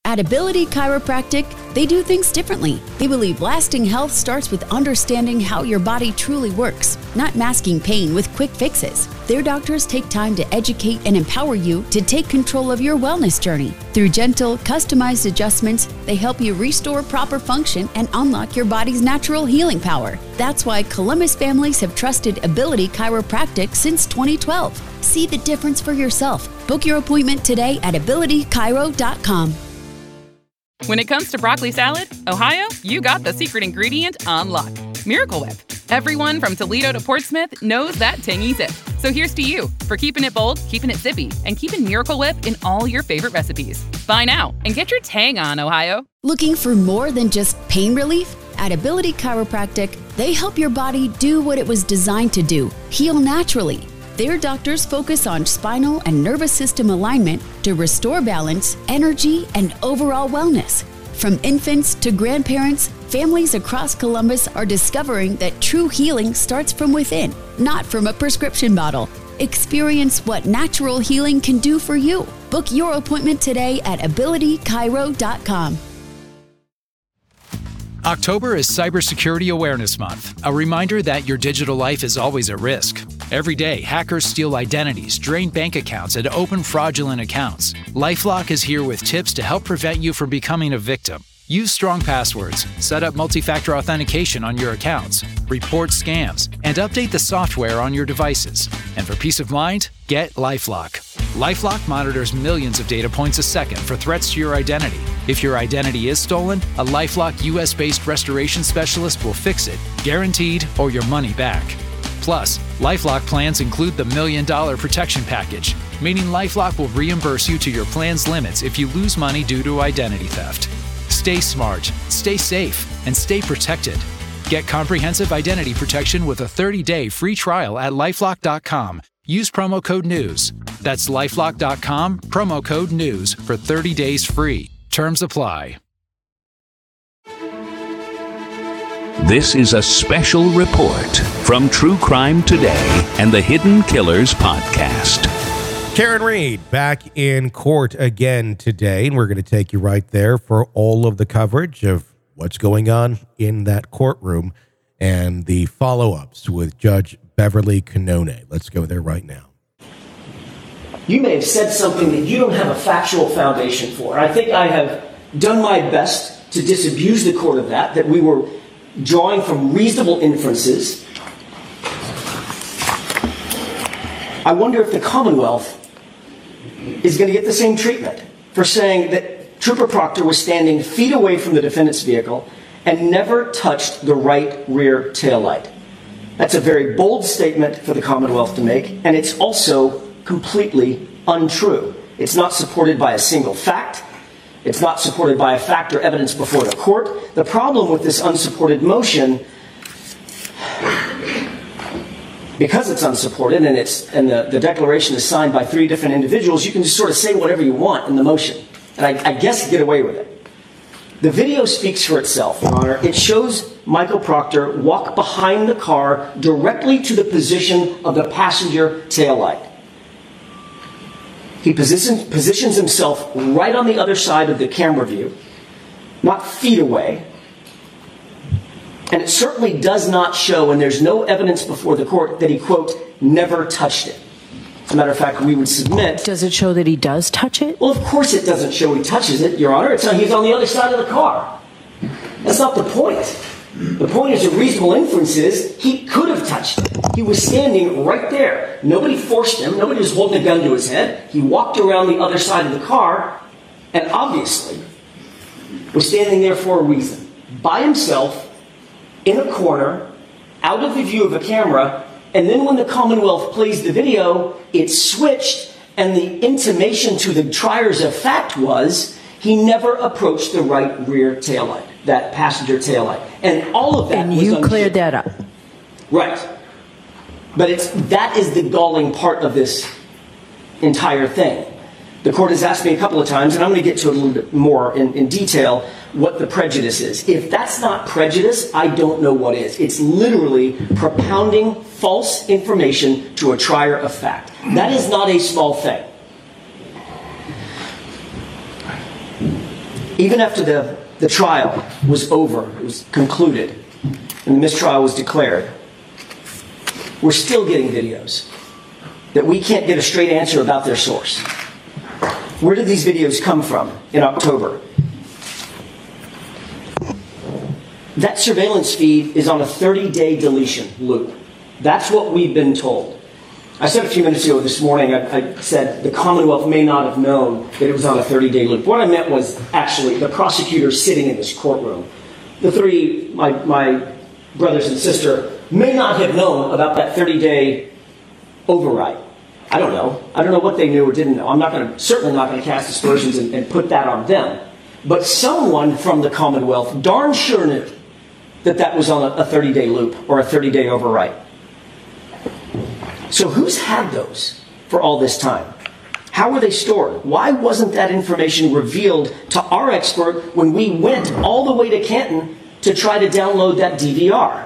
At Ability Chiropractic, they do things differently. They believe lasting health starts with understanding how your body truly works, not masking pain with quick fixes. Their doctors take time to educate and empower you to take control of your wellness journey. Through gentle, customized adjustments, they help you restore proper function and unlock your body's natural healing power. That's why Columbus families have trusted Ability Chiropractic since 2012. See the difference for yourself. Book your appointment today at abilitychiro.com. When it comes to broccoli salad, Ohio, you got the secret ingredient on lock. Miracle Whip. Everyone from Toledo to Portsmouth knows that tangy zip. So here's to you for keeping it bold, keeping it zippy, and keeping Miracle Whip in all your favorite recipes. Buy now and get your tang on, Ohio. Looking for more than just pain relief? At Ability Chiropractic, they help your body do what it was designed to do, heal naturally. Their doctors focus on spinal and nervous system alignment to restore balance, energy, and overall wellness. From infants to grandparents, families across Columbus are discovering that true healing starts from within, not from a prescription bottle. Experience what natural healing can do for you. Book your appointment today at abilitychiro.com. October is Cybersecurity Awareness Month, a reminder that your digital life is always at risk. Every day, hackers steal identities, drain bank accounts, and open fraudulent accounts. LifeLock is here with tips to help prevent you from becoming a victim. Use strong passwords, set up multi-factor authentication on your accounts, report scams, and update the software on your devices. And for peace of mind, get LifeLock. LifeLock monitors millions of data points a second for threats to your identity. If your identity is stolen, a LifeLock US-based restoration specialist will fix it, guaranteed, or your money back. Plus, LifeLock plans include the $1 Million Protection Package, meaning LifeLock will reimburse you to your plan's limits if you lose money due to identity theft. Stay smart, stay safe, and stay protected. Get comprehensive identity protection with a 30-day free trial at LifeLock.com. Use promo code NEWS. That's LifeLock.com, promo code NEWS for 30 days free. Terms apply. This is a special report from True Crime Today and the Hidden Killers podcast. Karen Read back in court again today, and we're going to take you right there for all of the coverage of what's going on in that courtroom and the follow-ups with Judge Beverly Canone. Let's go there right now. You may have said something that you don't have a factual foundation for. I think I have done my best to disabuse the court of that we were drawing from reasonable inferences. I wonder if the Commonwealth is going to get the same treatment for saying that Trooper Proctor was standing feet away from the defendant's vehicle and never touched the right rear taillight. That's a very bold statement for the Commonwealth to make, and it's also completely untrue. It's not supported by a single fact. It's not supported by a fact or evidence before the court. The problem with this unsupported motion, because it's unsupported and the declaration is signed by 3 different individuals, you can just sort of say whatever you want in the motion. And I guess get away with it. The video speaks for itself, Your Honor. It shows Michael Proctor walk behind the car directly to the position of the passenger taillight. He positions himself right on the other side of the camera view, not feet away. And it certainly does not show, and there's no evidence before the court, that he, quote, never touched it. As a matter of fact, we would submit... Does it show that he does touch it? Well, of course it doesn't show he touches it, Your Honor. He's on the other side of the car. That's not the point. The point is, a reasonable inference is he could have touched it. He was standing right there. Nobody forced him. Nobody was holding a gun to his head. He walked around the other side of the car and obviously was standing there for a reason. By himself, in a corner, out of the view of a camera, and then when the Commonwealth plays the video, it switched, and the intimation to the triers of fact was he never approached the right rear taillight, that passenger taillight. And all of that and was you untrue. cleared that up. Right. But that is the galling part of this entire thing. The court has asked me a couple of times, and I'm going to get to it a little bit more in detail, what the prejudice is. If that's not prejudice, I don't know what is. It's literally propounding false information to a trier of fact. That is not a small thing. Even after the trial was over, it was concluded, and the mistrial was declared, we're still getting videos that we can't get a straight answer about their source. Where did these videos come from in October? That surveillance feed is on a 30-day deletion loop. That's what we've been told. I said a few minutes ago this morning, I said the Commonwealth may not have known that it was on a 30-day loop. What I meant was actually the prosecutors sitting in this courtroom. The three, my brothers and sister, may not have known about that 30-day override. I don't know. I don't know what they knew or didn't know. I'm certainly not going to cast aspersions and put that on them. But someone from the Commonwealth darn sure knew that was on a 30-day loop or a 30-day override. So who's had those for all this time? How were they stored? Why wasn't that information revealed to our expert when we went all the way to Canton to try to download that DVR?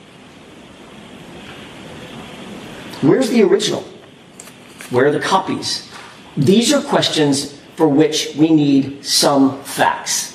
Where's the original? Where are the copies? These are questions for which we need some facts.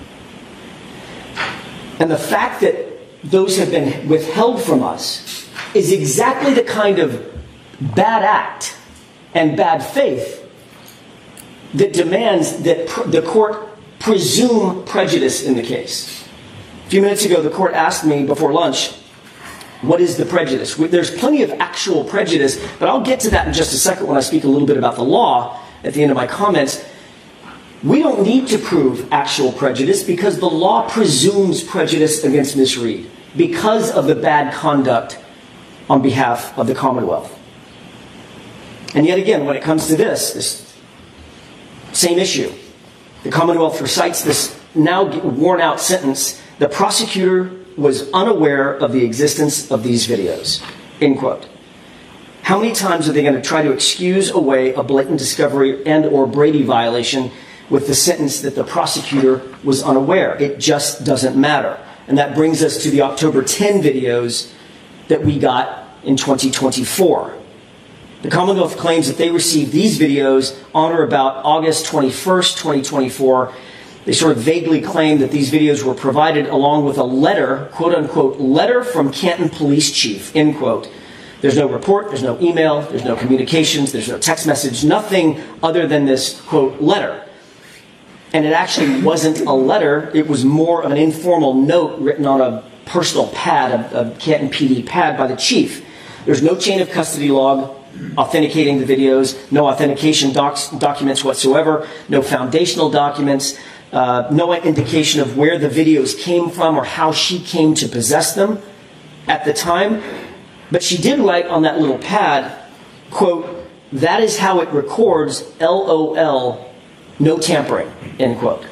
And the fact that those have been withheld from us is exactly the kind of bad act and bad faith that demands that the court presume prejudice in the case. A few minutes ago, the court asked me before lunch, what is the prejudice? There's plenty of actual prejudice, but I'll get to that in just a second when I speak a little bit about the law at the end of my comments. We don't need to prove actual prejudice because the law presumes prejudice against Ms. Reed because of the bad conduct on behalf of the Commonwealth. And yet again, when it comes to this same issue, the Commonwealth recites this now worn out sentence, the prosecutor was unaware of the existence of these videos, end quote. How many times are they going to try to excuse away a blatant discovery and or Brady violation with the sentence that the prosecutor was unaware? It just doesn't matter. And that brings us to the October 10 videos that we got in 2024. The Commonwealth claims that they received these videos on or about August 21st, 2024. They sort of vaguely claim that these videos were provided along with a letter, quote unquote, letter from Canton Police Chief, end quote. There's no report, there's no email, there's no communications, there's no text message, nothing other than this, quote, letter. And it actually wasn't a letter, it was more of an informal note written on a personal pad, a Canton PD pad by the chief. There's no chain of custody log authenticating the videos, no authentication documents whatsoever, no foundational documents, no indication of where the videos came from or how she came to possess them at the time. But she did write on that little pad, quote, that is how it records, LOL, no tampering, end quote.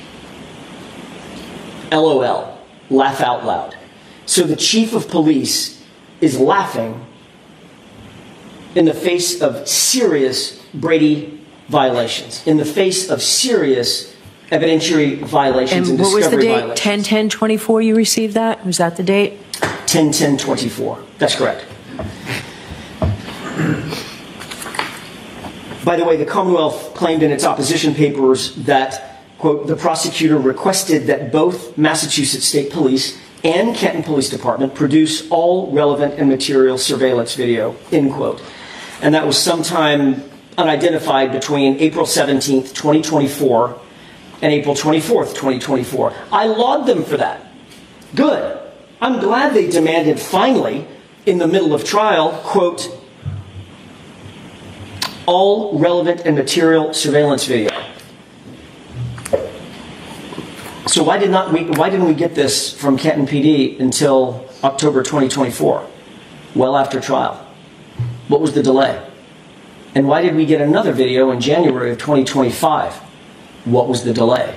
LOL, laugh out loud. So the chief of police is laughing in the face of serious Brady violations, in the face of serious evidentiary violations and discovery violations. And what was the date? 10/10/24 you received that? Was that the date? 10/10/24. That's correct. By the way, the Commonwealth claimed in its opposition papers that, quote, the prosecutor requested that both Massachusetts State Police and Canton Police Department produce all relevant and material surveillance video, end quote. And that was sometime unidentified between April 17th, 2024 and April 24th, 2024. I laud them for that. Good. I'm glad they demanded finally, in the middle of trial, quote, all relevant and material surveillance video. So why didn't we get this from Canton PD until October 2024, well after trial? What was the delay? And why did we get another video in January of 2025? What was the delay?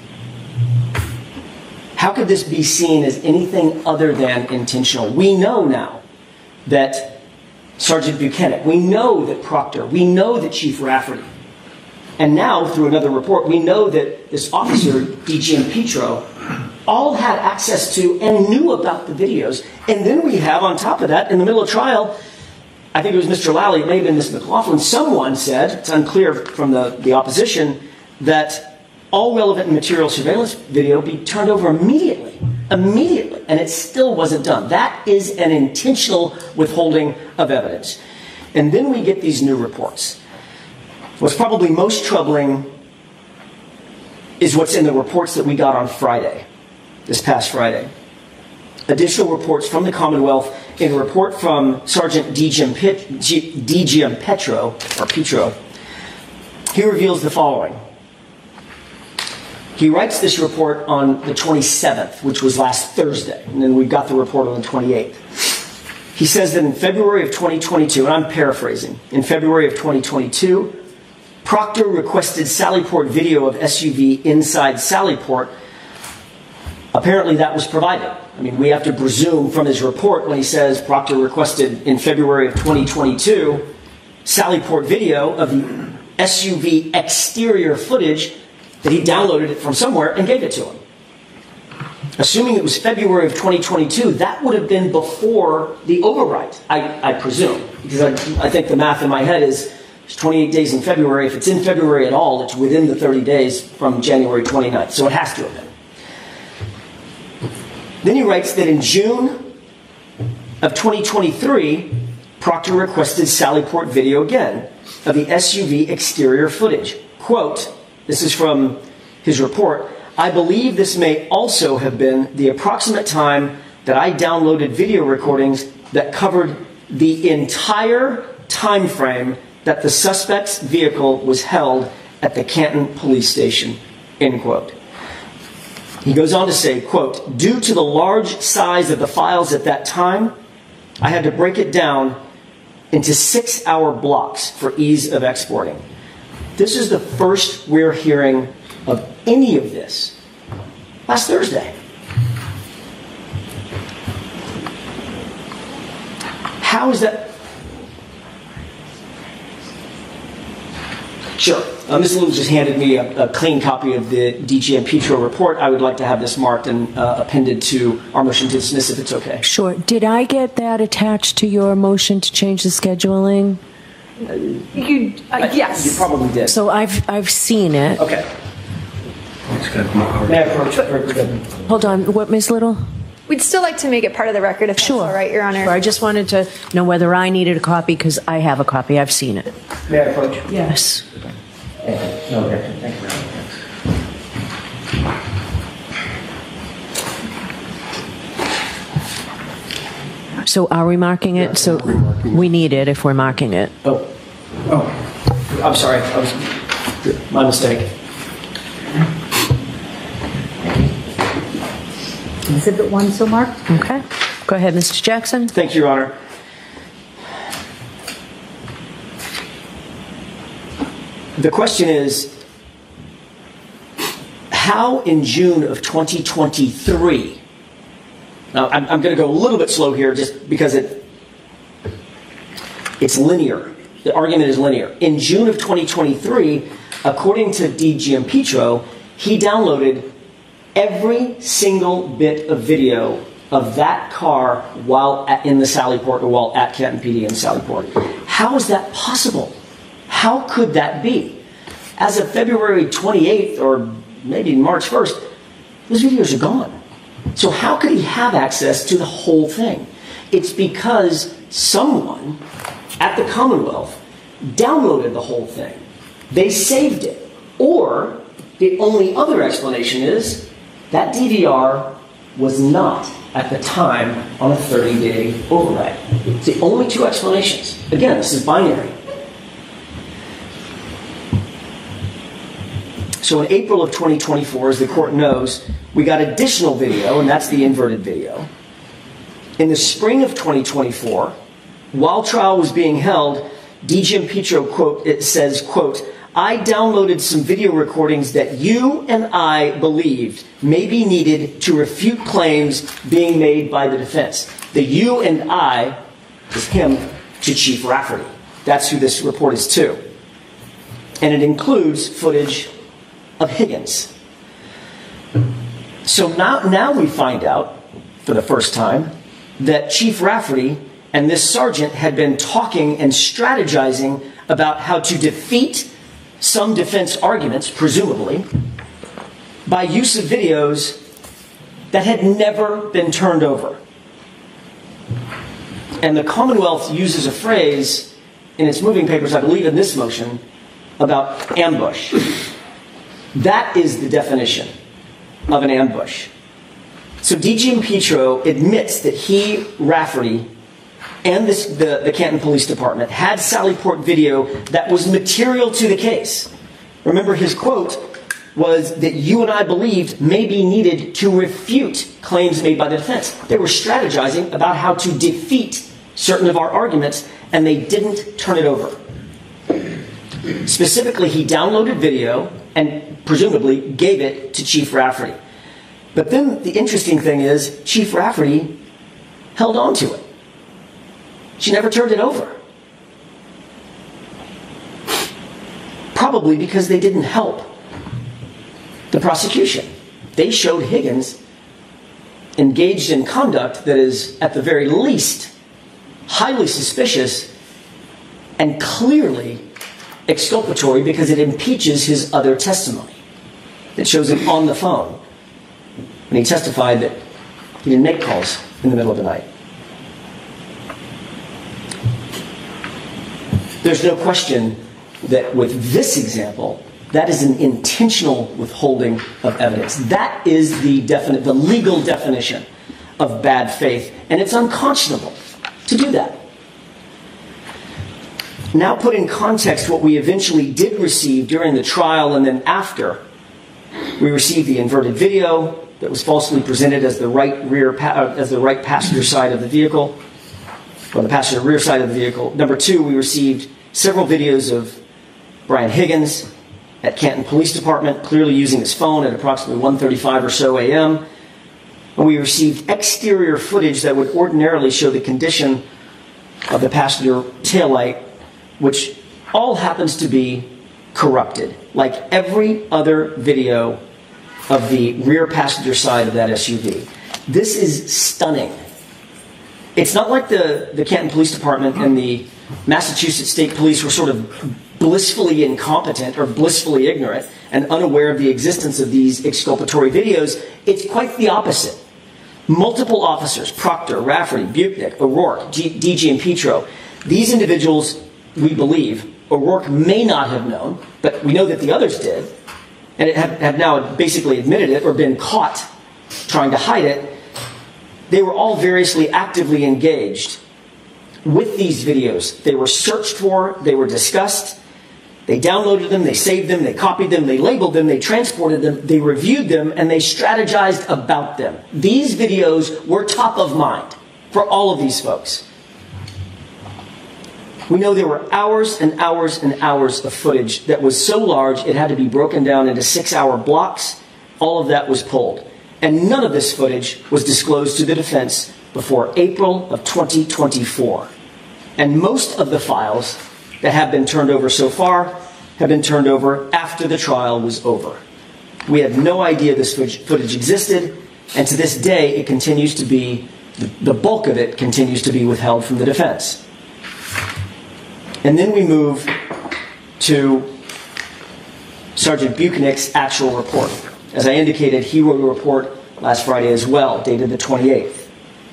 How could this be seen as anything other than intentional? We know now that Sergeant Buchanan, we know that Proctor, we know that Chief Rafferty, and now through another report, we know that this officer, DGM Petro, all had access to and knew about the videos. And then we have, on top of that, in the middle of trial, I think it was Mr. Lally, it may have been Ms. McLaughlin, someone said, it's unclear from the opposition, that all relevant and material surveillance video be turned over immediately, and it still wasn't done. That is an intentional withholding of evidence. And then we get these new reports. What's probably most troubling is what's in the reports that we got on Friday, this past Friday. Additional reports from the Commonwealth in a report from Sergeant D. Petro. He reveals the following. He writes this report on the 27th, which was last Thursday, and then we got the report on the 28th. He says that in February of 2022, and I'm paraphrasing, in February of 2022, Proctor requested Sallyport video of SUV inside Sallyport. Apparently that was provided. I mean, we have to presume from his report when he says Proctor requested in February of 2022 Sallyport video of the SUV exterior footage that he downloaded it from somewhere and gave it to him. Assuming it was February of 2022, that would have been before the overwrite, I presume. Because I think the math in my head is it's 28 days in February. If it's in February at all, it's within the 30 days from January 29th. So it has to have been. Then he writes that in June of 2023, Proctor requested Sallyport video again of the SUV exterior footage. Quote, this is from his report, I believe this may also have been the approximate time that I downloaded video recordings that covered the entire time frame that the suspect's vehicle was held at the Canton police station, end quote. He goes on to say, quote, due to the large size of the files at that time, I had to break it down into 6-hour blocks for ease of exporting. This is the first we're hearing of any of this. Last Thursday. How is that? Sure. Ms. Little just handed me a clean copy of the DGM Petro report. I would like to have this marked and appended to our motion to dismiss if it's okay. Sure. Did I get that attached to your motion to change the scheduling? Yes. You probably did. So I've seen it. Okay. May I approach? Hold on. What, Ms. Little? We'd still like to make it part of the record if that's all right, Your Honor. Sure. I just wanted to know whether I needed a copy because I have a copy. I've seen it. May I approach? Yes. Thank you. No, thank you. So are we marking it? So we need it if we're marking it. Oh, I'm sorry. My mistake. Exhibit 1 so marked. Okay. Go ahead, Mr. Jackson. Thank you, Your Honor. The question is, how in June of 2023, now I'm going to go a little bit slow here just because it's linear. The argument is linear. In June of 2023, according to DGM Petro, he downloaded every single bit of video of that car while in the Sallyport or while at Canton PD in Sallyport. How is that possible? How could that be? As of February 28th or maybe March 1st, those videos are gone. So how could he have access to the whole thing? It's because someone at the Commonwealth downloaded the whole thing. They saved it. Or the only other explanation is that DVR was not at the time on a 30-day override. It's the only two explanations. Again, this is binary. So in April of 2024, as the court knows, we got additional video, and that's the inverted video. In the spring of 2024, while trial was being held, DGM Petro, quote, it says, quote, I downloaded some video recordings that you and I believed may be needed to refute claims being made by the defense. The you and I is him to Chief Rafferty. That's who this report is to. And it includes footage of Higgins. So now we find out, for the first time, that Chief Rafferty and this sergeant had been talking and strategizing about how to defeat some defense arguments, presumably, by use of videos that had never been turned over. And the Commonwealth uses a phrase in its moving papers, I believe in this motion, about ambush. That is the definition of an ambush. So DG Petro admits that he, Rafferty, and the Canton Police Department had Sally Port video that was material to the case. Remember, his quote was that you and I believed may be needed to refute claims made by the defense. They were strategizing about how to defeat certain of our arguments, and they didn't turn it over. Specifically, he downloaded video and presumably gave it to Chief Rafferty. But then the interesting thing is, Chief Rafferty held on to it. She never turned it over. Probably because they didn't help the prosecution. They showed Higgins engaged in conduct that is, at the very least, highly suspicious and clearly exculpatory because it impeaches his other testimony. It shows him on the phone when he testified that he didn't make calls in the middle of the night. There's no question that with this example, that is an intentional withholding of evidence. That is the legal definition of bad faith, and it's unconscionable to do that. Now put in context what we eventually did receive during the trial and then after. We received the inverted video that was falsely presented as the right passenger side of the vehicle, or the passenger rear side of the vehicle. Number two, we received several videos of Brian Higgins at Canton Police Department, clearly using his phone at approximately 1:35 or so a.m. And we received exterior footage that would ordinarily show the condition of the passenger taillight, which all happens to be corrupted, like every other video of the rear passenger side of that SUV. This is stunning. It's not like the Canton Police Department and the Massachusetts State Police were sort of blissfully incompetent or blissfully ignorant and unaware of the existence of these exculpatory videos. It's quite the opposite. Multiple officers, Proctor, Rafferty, Buchnick, O'Rourke, DG and Petro, these individuals, we believe, O'Rourke may not have known, but we know that the others did, and have now basically admitted it or been caught trying to hide it. They were all variously actively engaged with these videos. They were searched for, they were discussed, they downloaded them, they saved them, they copied them, they labeled them, they transported them, they reviewed them, and they strategized about them. These videos were top of mind for all of these folks. We know there were hours and hours and hours of footage that was so large it had to be broken down into 6-hour blocks. All of that was pulled. And none of this footage was disclosed to the defense before April of 2024. And most of the files that have been turned over so far have been turned over after the trial was over. We had no idea this footage existed, and to this day it continues to be, the bulk of it continues to be withheld from the defense. And then we move to Sergeant Buchnick's actual report. As I indicated, he wrote a report last Friday as well, dated the 28th.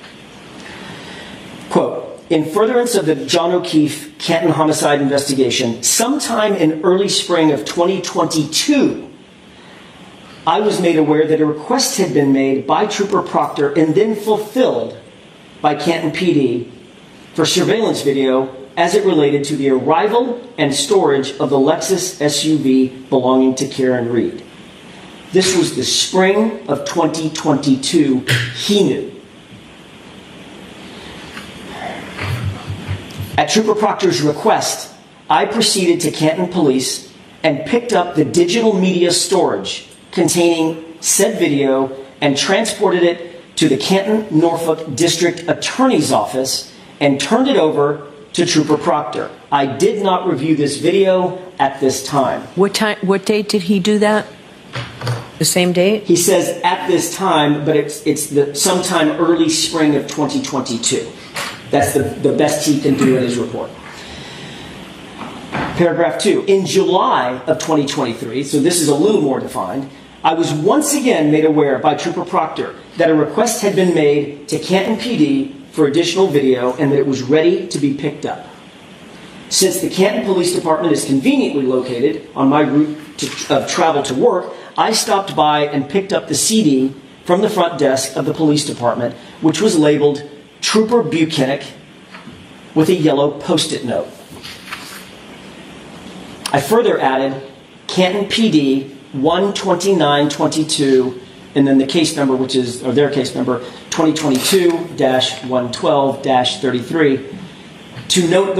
Quote, in furtherance of the John O'Keefe Canton homicide investigation, sometime in early spring of 2022, I was made aware that a request had been made by Trooper Proctor and then fulfilled by Canton PD for surveillance video as it related to the arrival and storage of the Lexus SUV belonging to Karen Reed. This was the spring of 2022. He knew. At Trooper Proctor's request, I proceeded to Canton Police and picked up the digital media storage containing said video and transported it to the Canton, Norfolk District Attorney's Office and turned it over to Trooper Proctor. I did not review this video at this time. What date did he do that? The same date? He says at this time, but it's the sometime early spring of 2022. That's the best he can do in his report. Paragraph 2. In July of 2023, so this is a little more defined, I was once again made aware by Trooper Proctor that a request had been made to Canton PD for additional video and that it was ready to be picked up. Since the Canton Police Department is conveniently located on my route of travel to work, I stopped by and picked up the CD from the front desk of the police department, which was labeled Trooper Buchanan with a yellow Post-it note. I further added Canton PD 12922 and then the case number, which is, or their case number, 2022-112-33, to note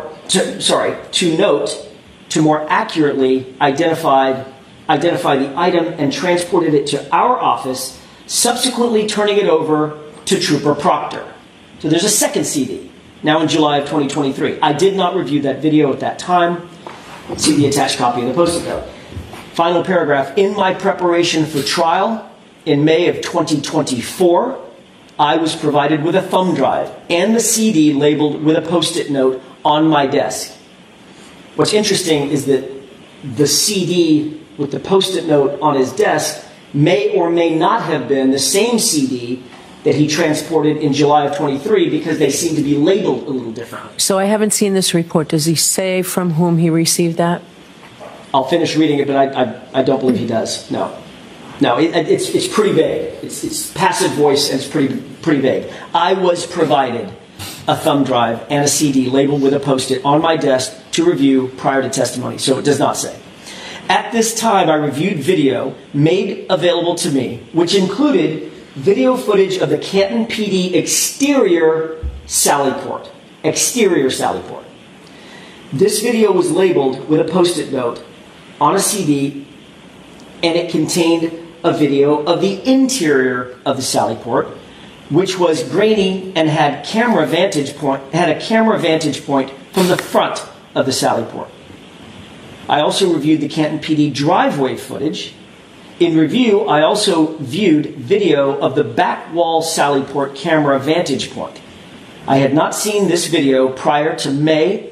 to more accurately identify the item and transported it to our office, subsequently turning it over to Trooper Proctor. So there's a second CD, now in July of 2023. I did not review that video at that time. See the attached copy of the Post-it note. Final paragraph, in my preparation for trial in May of 2024, I was provided with a thumb drive and the CD labeled with a Post-it note on my desk. What's interesting is that the CD with the Post-it note on his desk may or may not have been the same CD that he transported in July of 23 because they seem to be labeled a little differently. So I haven't seen this report. Does he say from whom he received that? I'll finish reading it, but I don't believe he does. No, it's pretty vague. It's passive voice and it's pretty vague. I was provided a thumb drive and a CD labeled with a Post-it on my desk to review prior to testimony. So it does not say. At this time, I reviewed video made available to me, which included video footage of the Canton PD exterior Sallyport. Exterior Sallyport. This video was labeled with a Post-it note on a CD, and it contained a video of the interior of the Sallyport, which was grainy and had a camera vantage point from the front of the Sallyport. I also reviewed the Canton PD driveway footage. In review, I also viewed video of the back wall Sallyport camera vantage point. I had not seen this video prior to my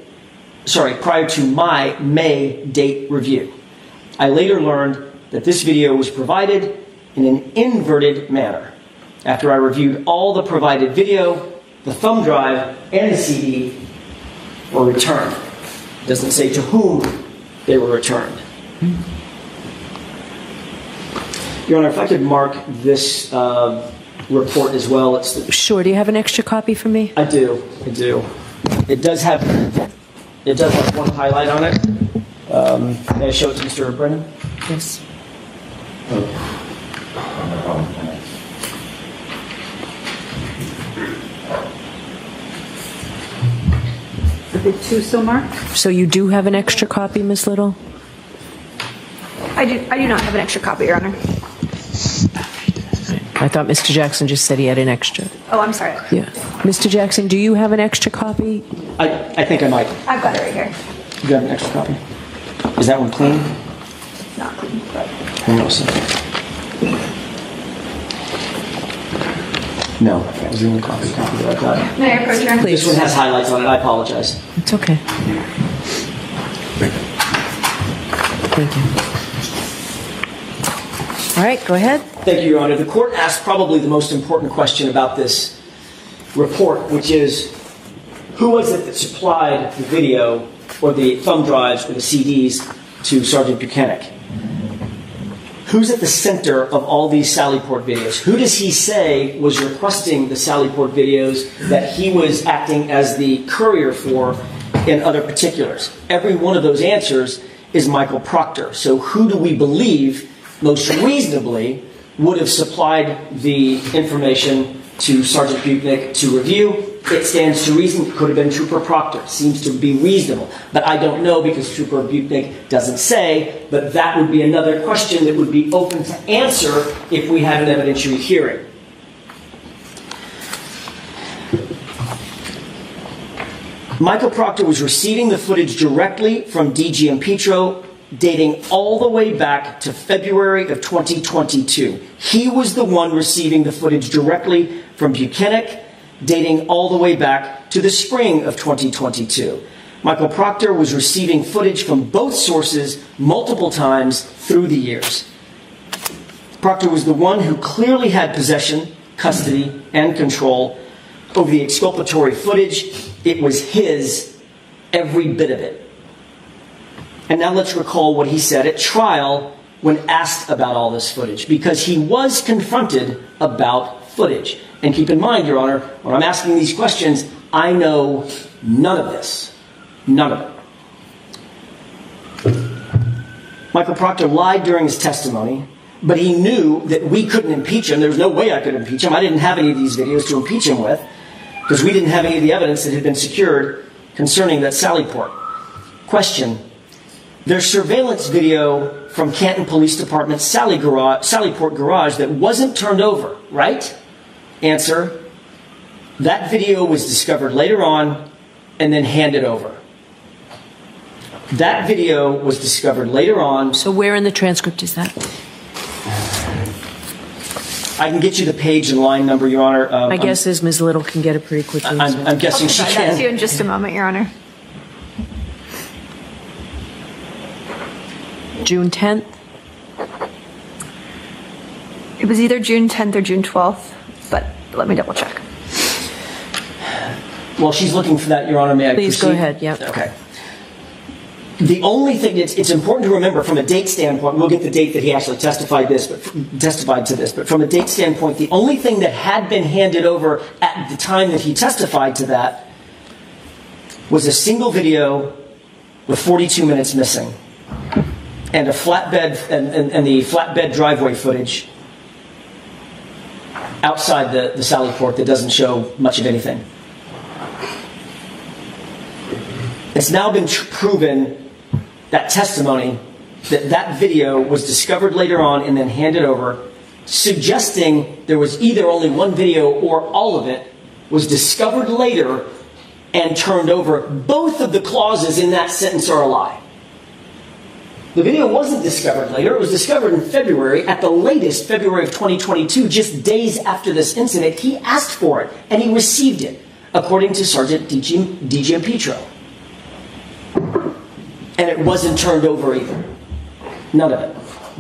May date review. I later learned that this video was provided in an inverted manner. After I reviewed all the provided video, the thumb drive and the CD were returned. It doesn't say to whom they were returned. Your Honor, if I could mark this report as well. Sure. Do you have an extra copy for me? I do. It does have one highlight on it. May I show it to Mr. Brennan? Yes. Are the two so marked? So you do have an extra copy, Ms. Little? I do not have an extra copy, Your Honor. I thought Mr. Jackson just said he had an extra. Oh, I'm sorry. Yeah. Mr. Jackson, do you have an extra copy? I think I might. I've got it right here. You have an extra copy? Is that one clean? It's not clean, but... No, that was the only copy that I've got. May I approach, Your Honor? This one has highlights on it. I apologize. It's okay. Thank you. All right, go ahead. Thank you, Your Honor. The court asked probably the most important question about this report, which is, who was it that supplied the video or the thumb drives or the CDs to Sergeant Buchanan? Who's at the center of all these Sallyport videos? Who does he say was requesting the Sallyport videos that he was acting as the courier for in other particulars? Every one of those answers is Michael Proctor. So who do we believe most reasonably would have supplied the information to Sergeant Buchanan to review? It stands to reason it could have been Trooper Proctor. Seems to be reasonable. But I don't know because Trooper Buchanan doesn't say, but that would be another question that would be open to answer if we had an evidentiary hearing. Michael Proctor was receiving the footage directly from DG Impetro, dating all the way back to February of 2022. He was the one receiving the footage directly from Buchanan, dating all the way back to the spring of 2022. Michael Proctor was receiving footage from both sources multiple times through the years. Proctor was the one who clearly had possession, custody, and control over the exculpatory footage. It was his, every bit of it. And now let's recall what he said at trial when asked about all this footage, because he was confronted about footage. And keep in mind, Your Honor, when I'm asking these questions, I know none of this. None of it. Michael Proctor lied during his testimony, but he knew that we couldn't impeach him. There was no way I could impeach him. I didn't have any of these videos to impeach him with, because we didn't have any of the evidence that had been secured concerning that Sallyport. Question: there's surveillance video from Canton Police Department's Sallyport garage that wasn't turned over, right? Answer: that video was discovered later on and then handed over. That video was discovered later on. So where in the transcript is that? I can get you the page and line number, Your Honor. My guess is Ms. Little can get it pretty quickly. I'm guessing she I'll can. that to you in just a moment, Your Honor. June 10th? It was either June 10th or June 12th, but let me double check. While she's looking for that, Your Honor, may I proceed? Please go ahead, yeah. Okay. The only thing it's important to remember from a date standpoint, we'll get the date that he actually testified to this, but from a date standpoint, the only thing that had been handed over at the time that he testified to that was a single video with 42 minutes missing, and a flatbed and the flatbed driveway footage outside the Sallyport that doesn't show much of anything. It's now been proven, that testimony, that video was discovered later on and then handed over, suggesting there was either only one video or all of it was discovered later and turned over. Both of the clauses in that sentence are a lie. The video wasn't discovered later. It was discovered in February, at the latest, February of 2022, just days after this incident. He asked for it, and he received it, according to Sergeant DiGiampetro. And it wasn't turned over either. None of it.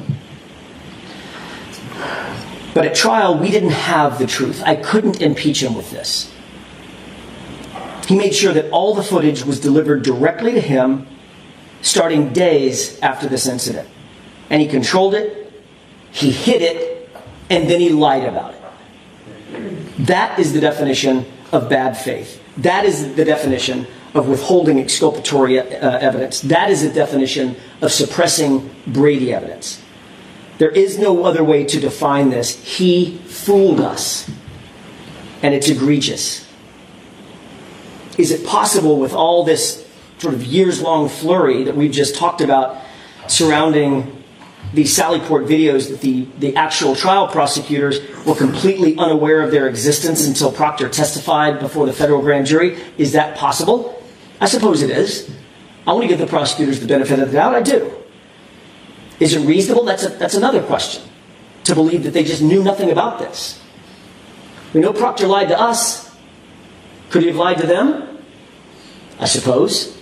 But at trial, we didn't have the truth. I couldn't impeach him with this. He made sure that all the footage was delivered directly to him, starting days after this incident. And he controlled it, he hid it, and then he lied about it. That is the definition of bad faith. That is the definition of withholding exculpatory evidence. That is a definition of suppressing Brady evidence. There is no other way to define this. He fooled us, and it's egregious. Is it possible, with all this sort of years-long flurry that we've just talked about surrounding the Sallyport videos, that the actual trial prosecutors were completely unaware of their existence until Proctor testified before the federal grand jury? Is that possible? I suppose it is. I want to give the prosecutors the benefit of the doubt. I do. Is it reasonable? That's another question. To believe that they just knew nothing about this. We know Proctor lied to us. Could he have lied to them? I suppose.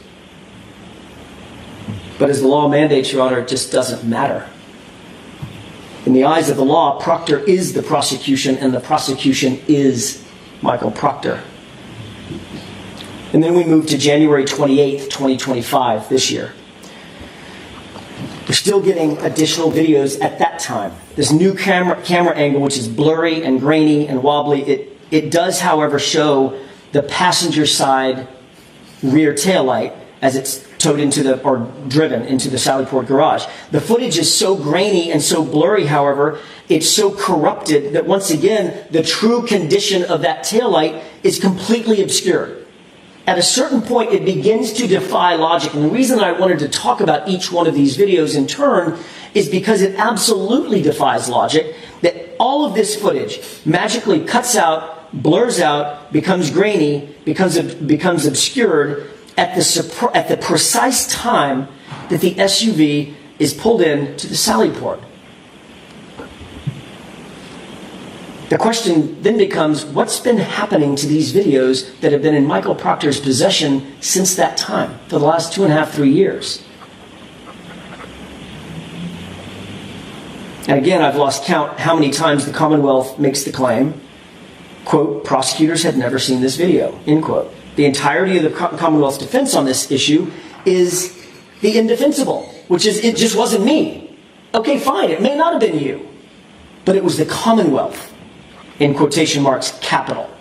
But as the law mandates, Your Honor, it just doesn't matter. In the eyes of the law, Proctor is the prosecution, and the prosecution is Michael Proctor. And then we move to January 28th, 2025, this year. We're still getting additional videos at that time. This new camera angle, which is blurry and grainy and wobbly, it does, however, show the passenger side rear taillight as it's towed into or driven into the Sallyport garage. The footage is so grainy and so blurry, however, it's so corrupted that once again, the true condition of that taillight is completely obscured. At a certain point, it begins to defy logic. And the reason I wanted to talk about each one of these videos in turn is because it absolutely defies logic that all of this footage magically cuts out, blurs out, becomes grainy, becomes obscured at the precise time that the SUV is pulled in to the Sallyport. The question then becomes, what's been happening to these videos that have been in Michael Proctor's possession since that time, for the last 2.5, 3 years? And again, I've lost count how many times the Commonwealth makes the claim, quote, prosecutors had never seen this video, end quote. The entirety of the Commonwealth's defense on this issue is the indefensible, which is, it just wasn't me. Okay, fine, it may not have been you, but it was the Commonwealth, in quotation marks, capital.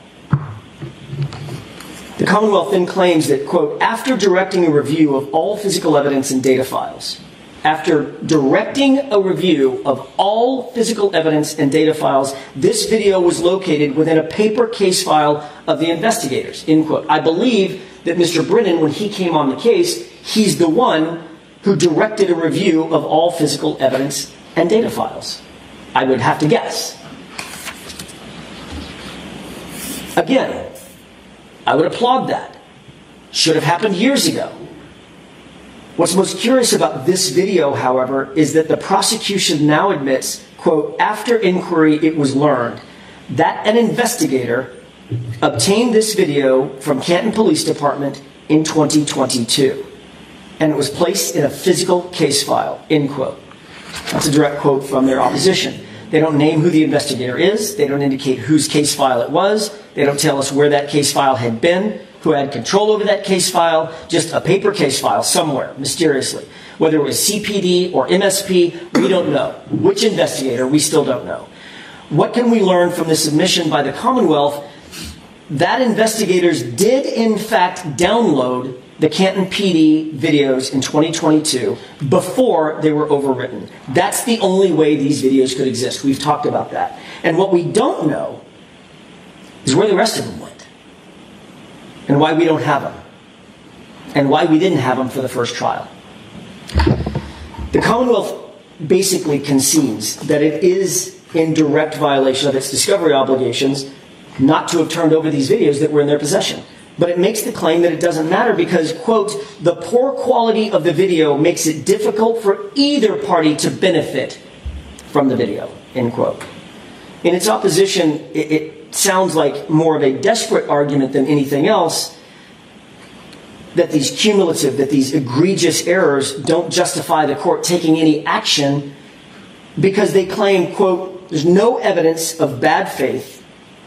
The Commonwealth then claims that, quote, after directing a review of all physical evidence and data files, after directing a review of all physical evidence and data files, this video was located within a paper case file of the investigators, end quote. I believe that Mr. Brennan, when he came on the case, he's the one who directed a review of all physical evidence and data files. I would have to guess. Again, I would applaud that. Should have happened years ago. What's most curious about this video, however, is that the prosecution now admits, quote, after inquiry it was learned that an investigator obtained this video from Canton Police Department in 2022. And it was placed in a physical case file, end quote. That's a direct quote from their opposition. They don't name who the investigator is. They don't indicate whose case file it was. They don't tell us where that case file had been, who had control over that case file, just a paper case file somewhere, mysteriously. Whether it was CPD or MSP, we don't know. Which investigator, we still don't know. What can we learn from this admission by the Commonwealth? That investigators did, in fact, download the Canton PD videos in 2022 before they were overwritten. That's the only way these videos could exist. We've talked about that. And what we don't know is where the rest of them went, and why we don't have them, and why we didn't have them for the first trial. The Commonwealth basically concedes that it is in direct violation of its discovery obligations not to have turned over these videos that were in their possession. But it makes the claim that it doesn't matter because, quote, the poor quality of the video makes it difficult for either party to benefit from the video, end quote. In its opposition, it sounds like more of a desperate argument than anything else that these cumulative, that these egregious errors don't justify the court taking any action because they claim, quote, there's no evidence of bad faith.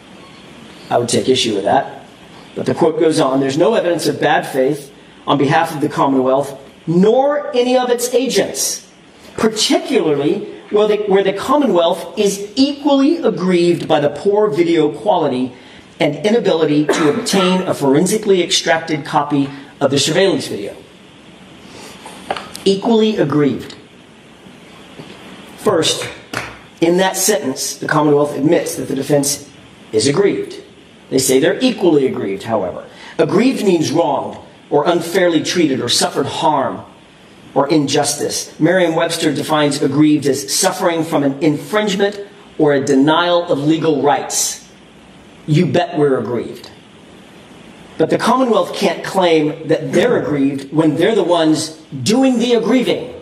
I would take issue with that. But the quote goes on, there's no evidence of bad faith on behalf of the Commonwealth, nor any of its agents, particularly where the Commonwealth is equally aggrieved by the poor video quality and inability to obtain a forensically extracted copy of the surveillance video. Equally aggrieved. First, in that sentence, the Commonwealth admits that the defense is aggrieved. They say they're equally aggrieved, however. Aggrieved means wronged, or unfairly treated, or suffered harm, or injustice. Merriam-Webster defines aggrieved as suffering from an infringement or a denial of legal rights. You bet we're aggrieved. But the Commonwealth can't claim that they're aggrieved when they're the ones doing the aggrieving.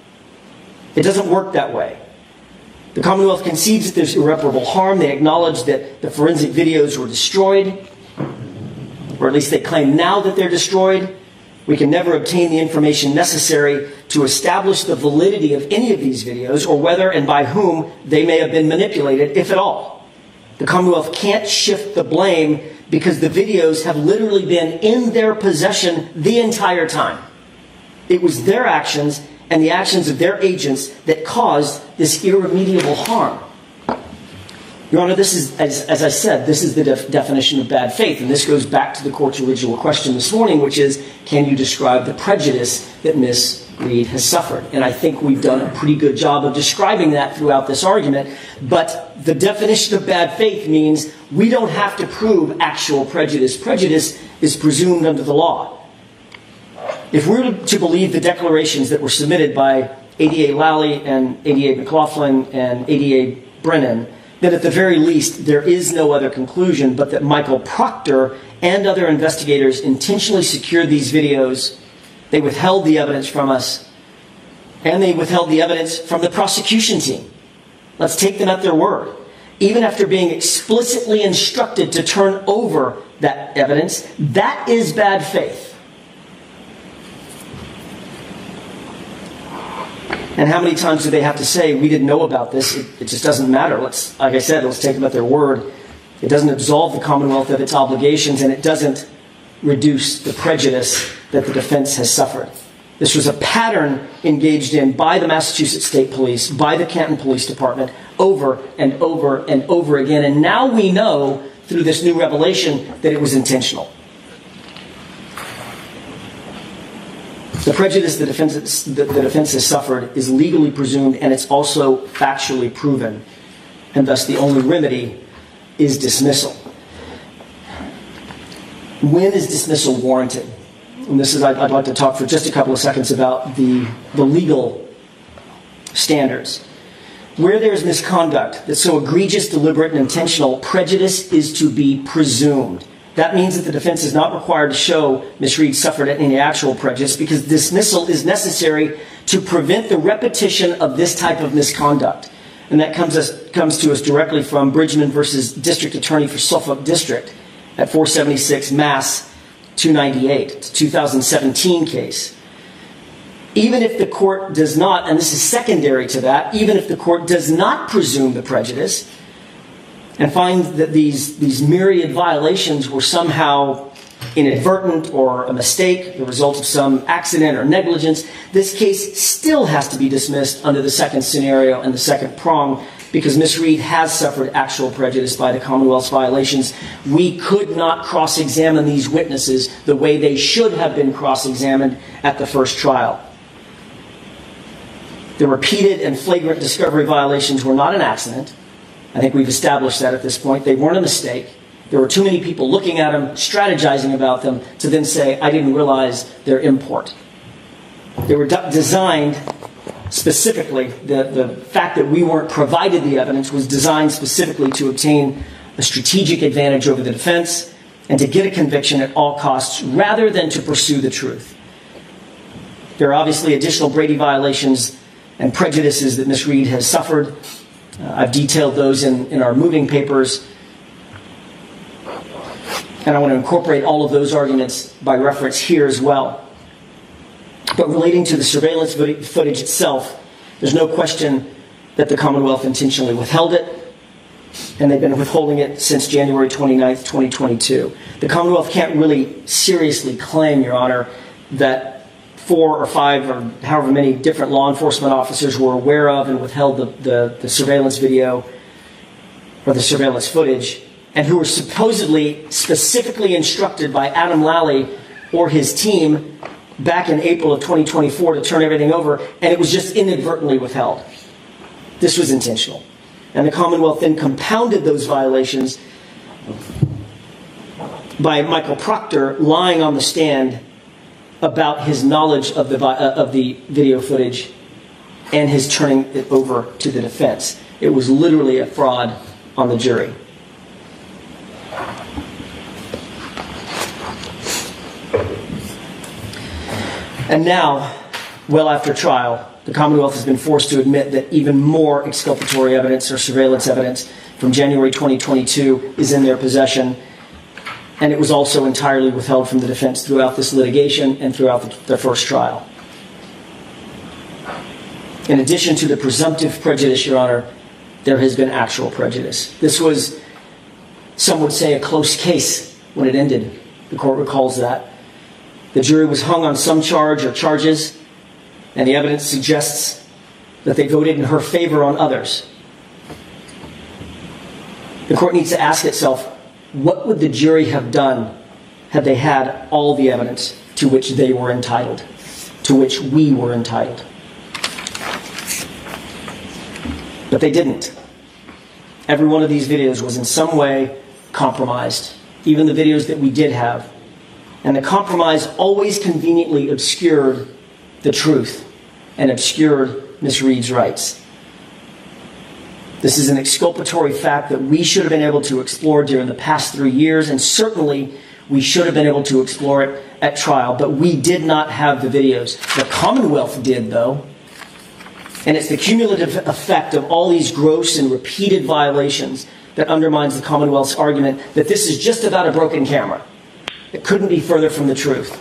It doesn't work that way. The Commonwealth concedes that there's irreparable harm. They acknowledge that the forensic videos were destroyed, or at least they claim now that they're destroyed. We can never obtain the information necessary to establish the validity of any of these videos or whether and by whom they may have been manipulated, if at all. The Commonwealth can't shift the blame because the videos have literally been in their possession the entire time. It was their actions and the actions of their agents that caused this irremediable harm. Your Honor, this is, as I said, this is the definition of bad faith, and this goes back to the court's original question this morning, which is, can you describe the prejudice that Ms. Reed has suffered? And I think we've done a pretty good job of describing that throughout this argument, but the definition of bad faith means we don't have to prove actual prejudice. Prejudice is presumed under the law. If we're to believe the declarations that were submitted by ADA Lally and ADA McLaughlin and ADA Brennan, then at the very least there is no other conclusion but that Michael Proctor and other investigators intentionally secured these videos. They withheld the evidence from us, and they withheld the evidence from the prosecution team. Let's take them at their word. Even after being explicitly instructed to turn over that evidence, that is bad faith. And how many times do they have to say, we didn't know about this? It just doesn't matter. Like I said, let's take them at their word. It doesn't absolve the Commonwealth of its obligations, and it doesn't reduce the prejudice that the defense has suffered. This was a pattern engaged in by the Massachusetts State Police, by the Canton Police Department, over and over and over again. And now we know, through this new revelation, that it was intentional. The prejudice the defense has suffered is legally presumed, and it's also factually proven. And thus the only remedy is dismissal. When is dismissal warranted? And this is, I'd like to talk for just a couple of seconds about the legal standards. Where there is misconduct that's so egregious, deliberate, and intentional, prejudice is to be presumed. That means that the defense is not required to show Ms. Reed suffered any actual prejudice, because dismissal is necessary to prevent the repetition of this type of misconduct. And that comes to us directly from Bridgman versus District Attorney for Suffolk District at 476 Mass 298. It's a 2017 case. Even if the court does not, and this is secondary to that, even if the court does not presume the prejudice and find that these myriad violations were somehow inadvertent or a mistake, the result of some accident or negligence, this case still has to be dismissed under the second scenario and the second prong, because Ms. Reed has suffered actual prejudice by the Commonwealth's violations. We could not cross-examine these witnesses the way they should have been cross-examined at the first trial. The repeated and flagrant discovery violations were not an accident. I think we've established that at this point. They weren't a mistake. There were too many people looking at them, strategizing about them, to then say, I didn't realize their import. They were designed specifically, the fact that we weren't provided the evidence was designed specifically to obtain a strategic advantage over the defense and to get a conviction at all costs rather than to pursue the truth. There are obviously additional Brady violations and prejudices that Ms. Reed has suffered. I've detailed those in our moving papers. And I want to incorporate all of those arguments by reference here as well. But relating to the surveillance footage itself, there's no question that the Commonwealth intentionally withheld it, and they've been withholding it since January 29th, 2022. The Commonwealth can't really seriously claim, Your Honor, that 4 or 5 or however many different law enforcement officers were aware of and withheld the surveillance video or the surveillance footage, and who were supposedly specifically instructed by Adam Lally or his team back in April of 2024 to turn everything over, and it was just inadvertently withheld. This was intentional. And the Commonwealth then compounded those violations by Michael Proctor lying on the stand about his knowledge of the video footage and his turning it over to the defense. It was literally a fraud on the jury. And now, well after trial, the Commonwealth has been forced to admit that even more exculpatory evidence or surveillance evidence from January 2022 is in their possession, and it was also entirely withheld from the defense throughout this litigation and throughout their first trial. In addition to the presumptive prejudice, Your Honor, there has been actual prejudice. This was, some would say, a close case when it ended. The court recalls that. The jury was hung on some charge or charges, and the evidence suggests that they voted in her favor on others. The court needs to ask itself, what would the jury have done had they had all the evidence to which they were entitled, to which we were entitled? But they didn't. Every one of these videos was in some way compromised, even the videos that we did have. And the compromise always conveniently obscured the truth and obscured Ms. Reed's rights. This is an exculpatory fact that we should have been able to explore during the past 3 years, and certainly we should have been able to explore it at trial, but we did not have the videos. The Commonwealth did, though. And it's the cumulative effect of all these gross and repeated violations that undermines the Commonwealth's argument that this is just about a broken camera. It couldn't be further from the truth.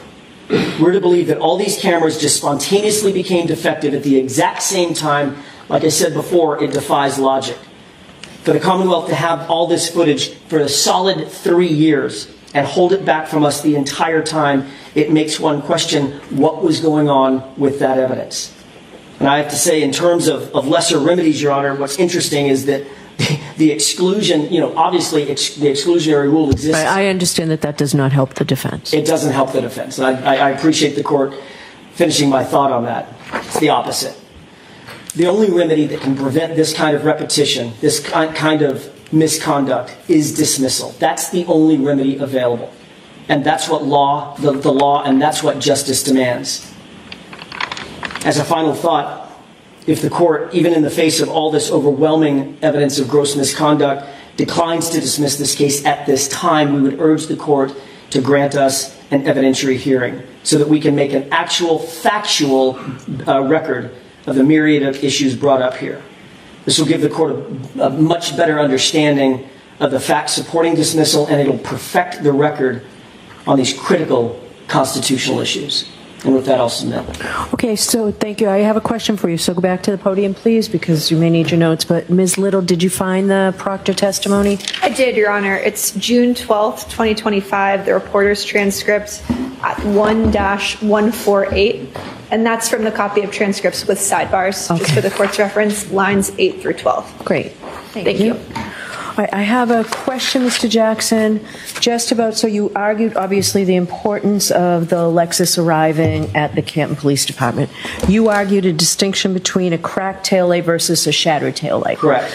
we're to believe that all these cameras just spontaneously became defective at the exact same time, like I said before, it defies logic. For the Commonwealth to have all this footage for a solid 3 years and hold it back from us the entire time, it makes one question what was going on with that evidence. And I have to say, in terms of lesser remedies, Your Honor, what's interesting is that the exclusion, obviously the exclusionary rule exists. I understand that does not help the defense. It doesn't help the defense. And I appreciate the court finishing my thought on that. It's the opposite. The only remedy that can prevent this kind of repetition, this kind of misconduct, is dismissal. That's the only remedy available. And that's what the law, and that's what justice demands. As a final thought, if the court, even in the face of all this overwhelming evidence of gross misconduct, declines to dismiss this case at this time, we would urge the court to grant us an evidentiary hearing so that we can make an actual factual record of the myriad of issues brought up here. This will give the court a much better understanding of the facts supporting dismissal, and it'll perfect the record on these critical constitutional issues. And with that, I'll submit. Okay, so thank you. I have a question for you. So go back to the podium, please, because you may need your notes. But Ms. Little, did you find the Proctor testimony? I did, Your Honor. It's June 12th, 2025, the reporter's transcript at 1-148. And that's from the copy of transcripts with sidebars, just for the court's reference, lines 8 through 12. Great. Thank you. I have a question, Mr. Jackson, just about, so you argued, obviously, the importance of the Lexus arriving at the Canton Police Department. You argued a distinction between a cracked taillight versus a shattered taillight. Correct.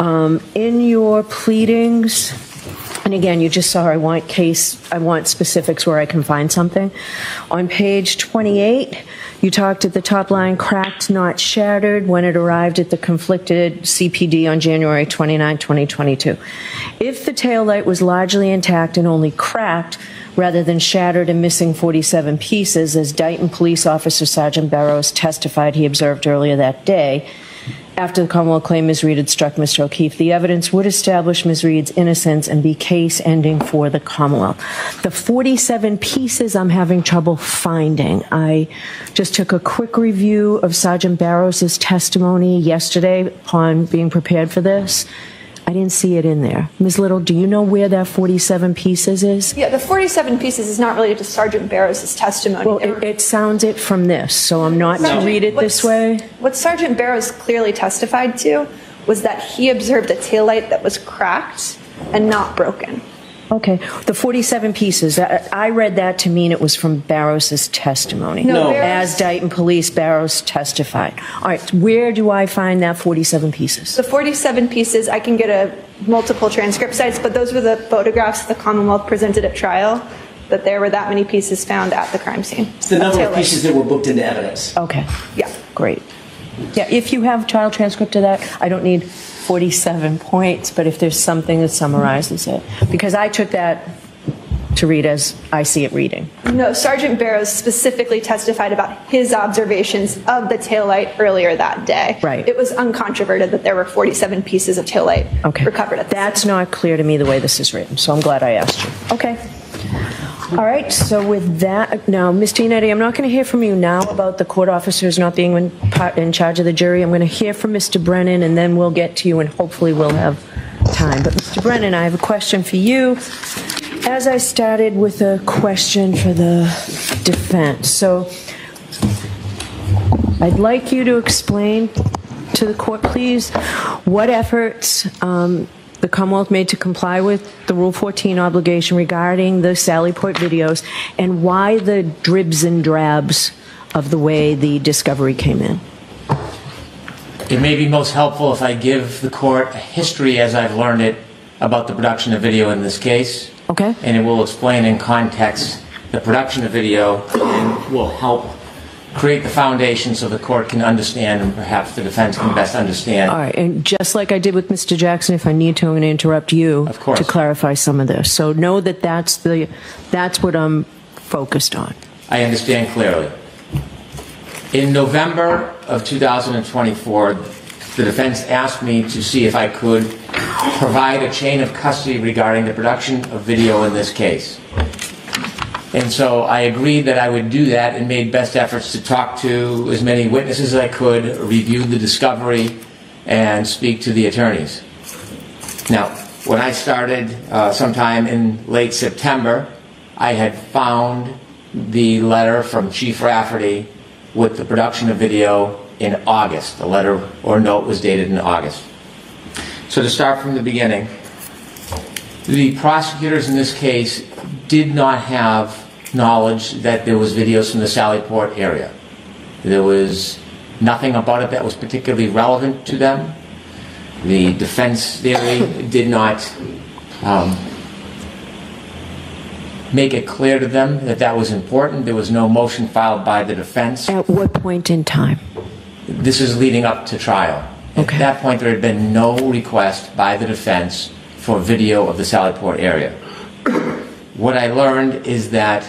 In your pleadings, and again, you just saw, I want specifics where I can find something. On page 28, you talked at the top line, cracked, not shattered, when it arrived at the conflicted CPD on January 29, 2022. If the taillight was largely intact and only cracked, rather than shattered and missing 47 pieces, as Dighton Police Officer Sergeant Barrows testified he observed earlier that day, after the Commonwealth claimed Ms. Reed had struck Mr. O'Keefe, the evidence would establish Ms. Reed's innocence and be case ending for the Commonwealth. The 47 pieces I'm having trouble finding. I just took a quick review of Sergeant Barrows' testimony yesterday upon being prepared for this. I didn't see it in there. Ms. Little, do you know where that 47 pieces is? Yeah, the 47 pieces is not related to Sergeant Barrows' testimony. Well, it sounds it from this, so I'm not to read it this way. What Sergeant Barrows clearly testified to was that he observed a taillight that was cracked and not broken. Okay, the 47 pieces, I read that to mean it was from Barrows' testimony. No. As Dighton Police, Barrows testified. All right, where do I find that 47 pieces? The 47 pieces, I can get multiple transcript sites, but those were the photographs the Commonwealth presented at trial, that there were that many pieces found at the crime scene. It's the number of pieces that were booked into evidence. Okay. Yeah. Great. Yeah, if you have trial transcript of that, I don't need 47 points, but if there's something that summarizes it. Because I took that to read as I see it reading. No, Sergeant Barrows specifically testified about his observations of the taillight earlier that day. Right. It was uncontroverted that there were 47 pieces of taillight recovered at the That's not clear to me the way this is written, so I'm glad I asked you. Okay. All right, so with that, now, Ms. Giannetti, I'm not going to hear from you now about the court officers not being in charge of the jury. I'm going to hear from Mr. Brennan, and then we'll get to you, and hopefully we'll have time. But Mr. Brennan, I have a question for you. As I started with a question for the defense, so I'd like you to explain to the court, please, what efforts the Commonwealth made to comply with the Rule 14 obligation regarding the Sally Port videos, and why the dribs and drabs of the way the discovery came in. It may be most helpful if I give the court a history as I've learned it about the production of video in this case. Okay. And it will explain in context the production of video and will help create the foundation so the court can understand and perhaps the defense can best understand. All right, and just like I did with Mr. Jackson, if I need to, I'm going to interrupt you to clarify some of this. So know that that's what I'm focused on. I understand clearly. In November of 2024, the defense asked me to see if I could provide a chain of custody regarding the production of video in this case. And so I agreed that I would do that and made best efforts to talk to as many witnesses as I could, review the discovery, and speak to the attorneys. Now, when I started sometime in late September, I had found the letter from Chief Rafferty with the production of video in August. The letter or note was dated in August. So to start from the beginning, the prosecutors in this case did not have knowledge that there was videos from the Sallyport area. There was nothing about it that was particularly relevant to them. The defense theory did not make it clear to them that that was important. There was no motion filed by the defense. At what point in time? This is leading up to trial. Okay. At that point, there had been no request by the defense for video of the Sallyport area. What I learned is that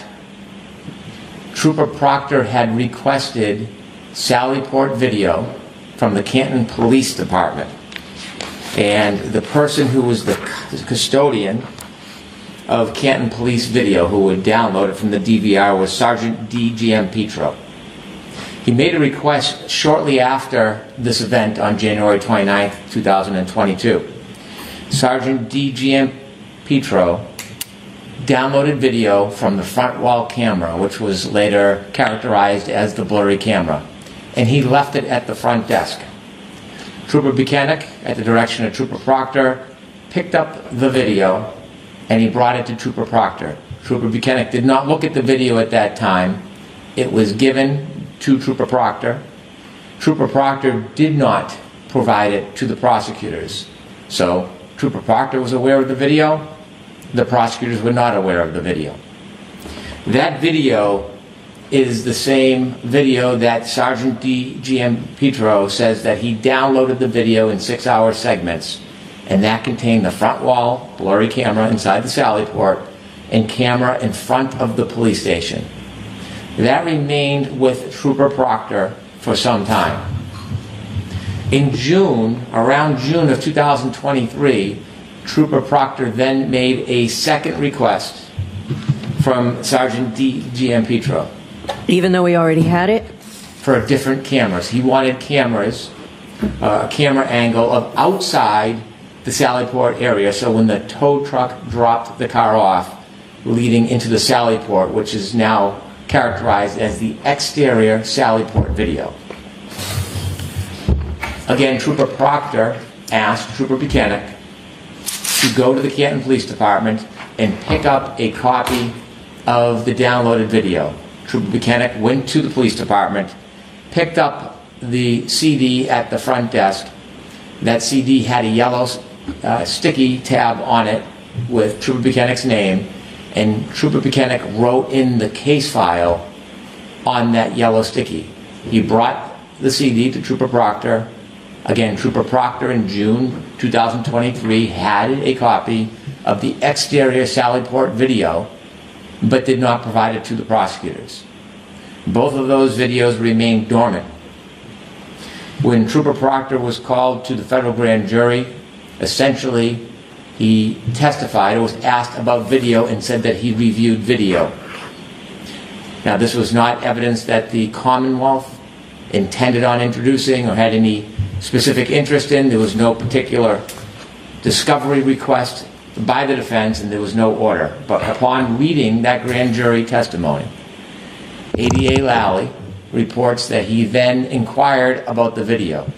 Trooper Proctor had requested Sallyport video from the Canton Police Department. And the person who was the custodian of Canton Police Video, who would download it from the DVR, was Sergeant D. Giampetro. He made a request shortly after this event on January 29, 2022. Sergeant D. Giampetro downloaded video from the front wall camera, which was later characterized as the blurry camera, and he left it at the front desk. Trooper Buchanan, at the direction of Trooper Proctor, picked up the video and he brought it to Trooper Proctor. Trooper Buchanan did not look at the video at that time. It was given to Trooper Proctor. Trooper Proctor did not provide it to the prosecutors. So Trooper Proctor was aware of the video. The prosecutors were not aware of the video. That video is the same video that Sergeant D. Giampetro says that he downloaded the video in 6-hour segments, and that contained the front wall blurry camera inside the Sallyport and camera in front of the police station. That remained with Trooper Proctor for some time. In June, around June of 2023, Trooper Proctor then made a second request from Sergeant D. Giampetro. Even though we already had it? For different cameras. He wanted cameras, a camera angle of outside the Sallyport area, so when the tow truck dropped the car off, leading into the Sallyport, which is now characterized as the exterior Sallyport video. Again, Trooper Proctor asked Trooper Buchanan to go to the Canton Police Department and pick up a copy of the downloaded video. Trooper Buchanan went to the police department, picked up the CD at the front desk. That CD had a yellow sticky tab on it with Trooper Buchanan's name, and Trooper Buchanan wrote in the case file on that yellow sticky. He brought the CD to Trooper Proctor. Again, Trooper Proctor in June 2023 had a copy of the exterior Sallyport video, but did not provide it to the prosecutors. Both of those videos remained dormant. When Trooper Proctor was called to the federal grand jury, essentially he testified or was asked about video and said that he reviewed video. Now, this was not evidence that the Commonwealth intended on introducing or had any specific interest in. There was no particular discovery request by the defense, and there was no order. But upon reading that grand jury testimony, ADA Lally reports that he then inquired about the video.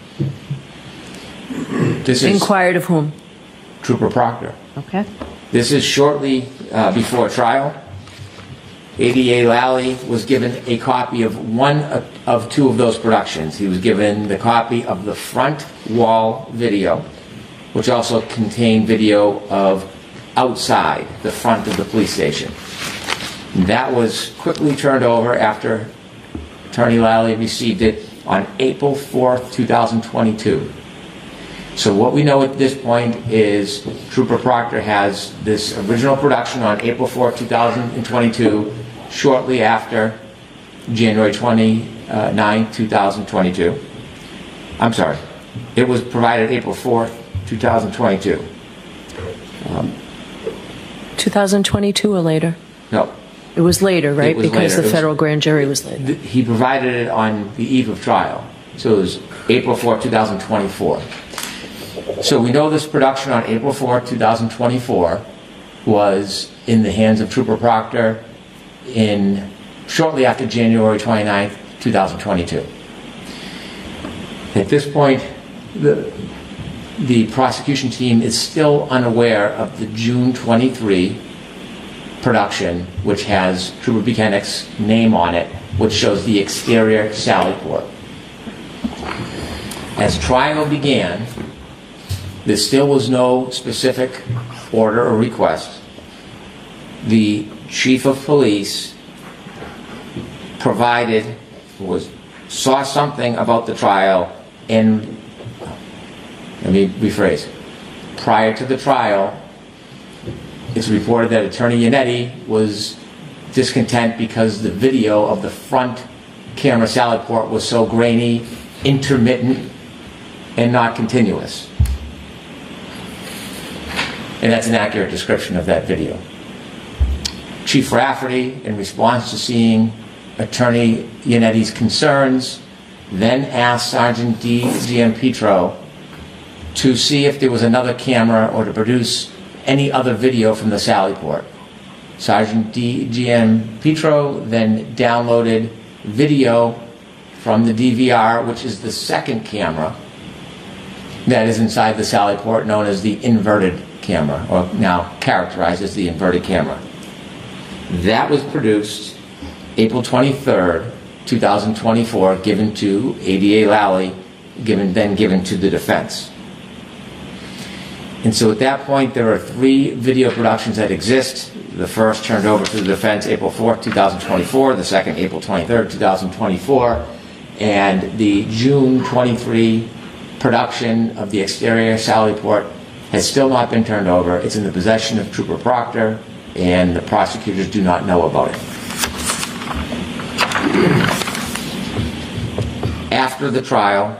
This is Inquired of whom? Trooper Proctor. Okay. This is shortly before trial. ADA Lally was given a copy of one of two of those productions. He was given the copy of the front wall video, which also contained video of outside the front of the police station. That was quickly turned over after Attorney Lally received it on April 4th, 2022. So what we know at this point is Trooper Proctor has this original production on April 4th, 2022, shortly after January 29, 2022. I'm sorry. It was provided April 4th, 2022. 2022 or later? No. It was later, right? It was because later. the federal grand jury was later. He provided it on the eve of trial. So it was April 4, 2024. So we know this production on April 4, 2024 was in the hands of Trooper Proctor shortly after January 29th, 2022. At this point, the prosecution team is still unaware of the June 23 production, which has Trooper Buchanan's name on it, which shows the exterior sally port. As trial began, there still was no specific order or request. The chief of police saw something about the trial, and let me rephrase. Prior to the trial, it's reported that Attorney Yannetti was discontent because the video of the front camera sally port was so grainy, intermittent, and not continuous. And that's an accurate description of that video. Chief Rafferty, in response to seeing Attorney Yannetti's concerns, then asked Sergeant D.G.M. Petro to see if there was another camera or to produce any other video from the sally port. Sergeant D.G.M. Petro then downloaded video from the DVR, which is the second camera that is inside the sally port, known as the inverted camera, or now characterized as the inverted camera. That was produced April 23rd, 2024, given to ADA Lally, then given to the defense. And so at that point, there are 3 video productions that exist. The first turned over to the defense April 4th, 2024, the second April 23rd, 2024, and the June 23 production of the exterior sally port has still not been turned over. It's in the possession of Trooper Proctor, and the prosecutors do not know about it. After the trial,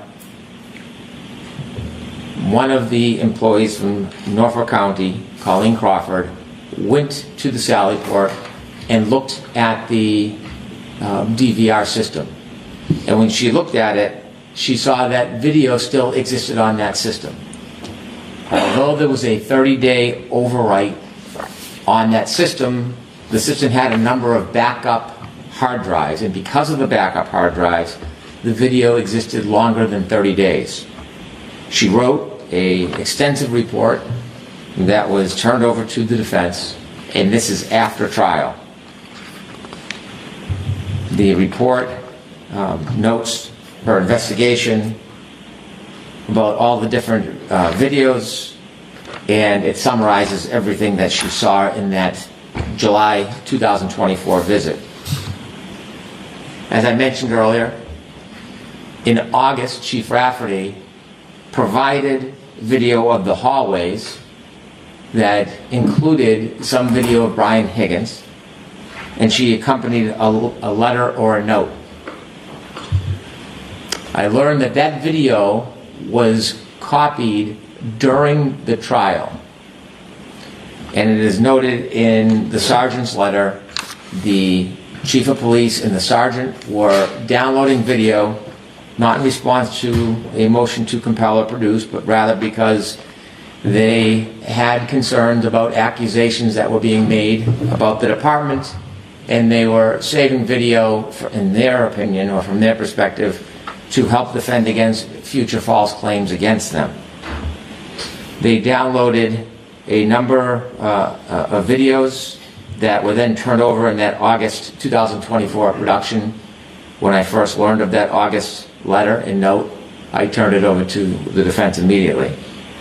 one of the employees from Norfolk County, Colleen Crawford, went to the sally port and looked at the DVR system. And when she looked at it, she saw that video still existed on that system. Although there was a 30-day overwrite on that system, the system had a number of backup hard drives, and because of the backup hard drives, the video existed longer than 30 days. She wrote an extensive report that was turned over to the defense, and this is after trial. The report notes her investigation about all the different videos, and it summarizes everything that she saw in that July 2024 visit. As I mentioned earlier, in August, Chief Rafferty provided video of the hallways that included some video of Brian Higgins, and she accompanied a letter or a note. I learned that that video was copied during the trial, and it is noted in the sergeant's letter. The chief of police and the sergeant were downloading video not in response to a motion to compel or produce, but rather because they had concerns about accusations that were being made about the department, and they were saving video, in their opinion or from their perspective, to help defend against future false claims against them. They downloaded a number of videos that were then turned over in that August 2024 production. When I first learned of that August letter and note, I turned it over to the defense immediately.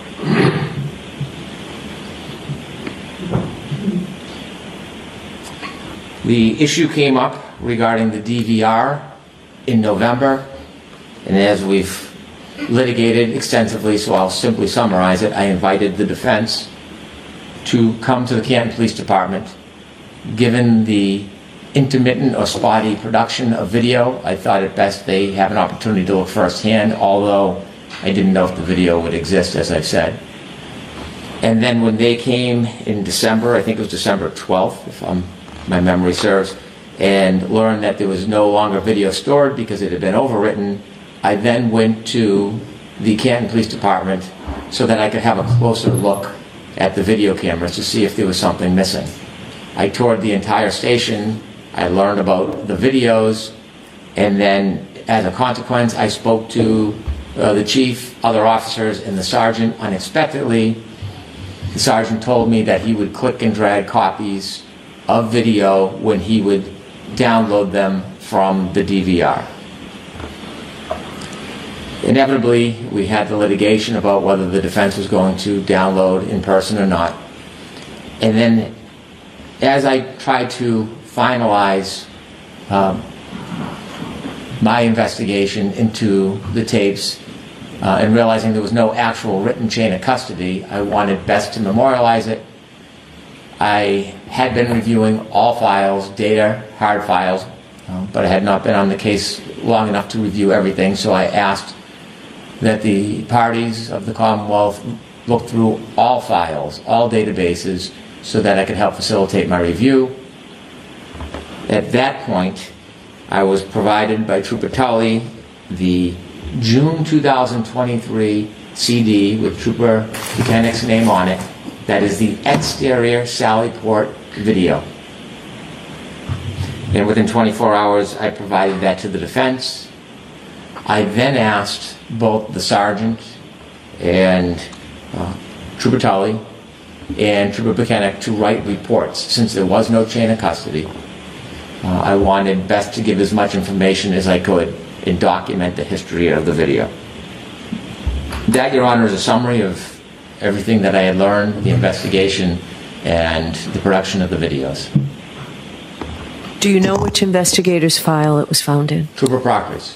The issue came up regarding the DVR in November, and as we've litigated extensively, so I'll simply summarize it, I invited the defense to come to the Canton Police Department. Given the intermittent or spotty production of video, I thought it best they have an opportunity to look firsthand, although I didn't know if the video would exist, as I've said. And then when they came in December, I think it was December 12th, if I'm my memory serves, and learned that there was no longer video stored because it had been overwritten, I then went to the Canton Police Department so that I could have a closer look at the video cameras to see if there was something missing. I toured the entire station, I learned about the videos, and then as a consequence I spoke to the chief, other officers, and the sergeant. Unexpectedly, the sergeant told me that he would click and drag copies of video when he would download them from the DVR. Inevitably, we had the litigation about whether the defense was going to download in person or not. And then, as I tried to finalize my investigation into the tapes and realizing there was no actual written chain of custody, I wanted best to memorialize it. I had been reviewing all files, data, hard files, but I had not been on the case long enough to review everything, so I asked that the parties of the Commonwealth look through all files, all databases, so that I could help facilitate my review. At that point, I was provided by Trooper Tully the June 2023 CD with Trooper Buchanan's name on it. That is the exterior Sallyport video. And within 24 hours, I provided that to the defense. I then asked both the sergeant and Trooper Tully and Trooper Buchanan to write reports. Since there was no chain of custody, I wanted best to give as much information as I could and document the history of the video. That, Your Honor, is a summary of everything that I had learned, the investigation, and the production of the videos. Do you know which investigator's file it was found in? Trooper Proctor's.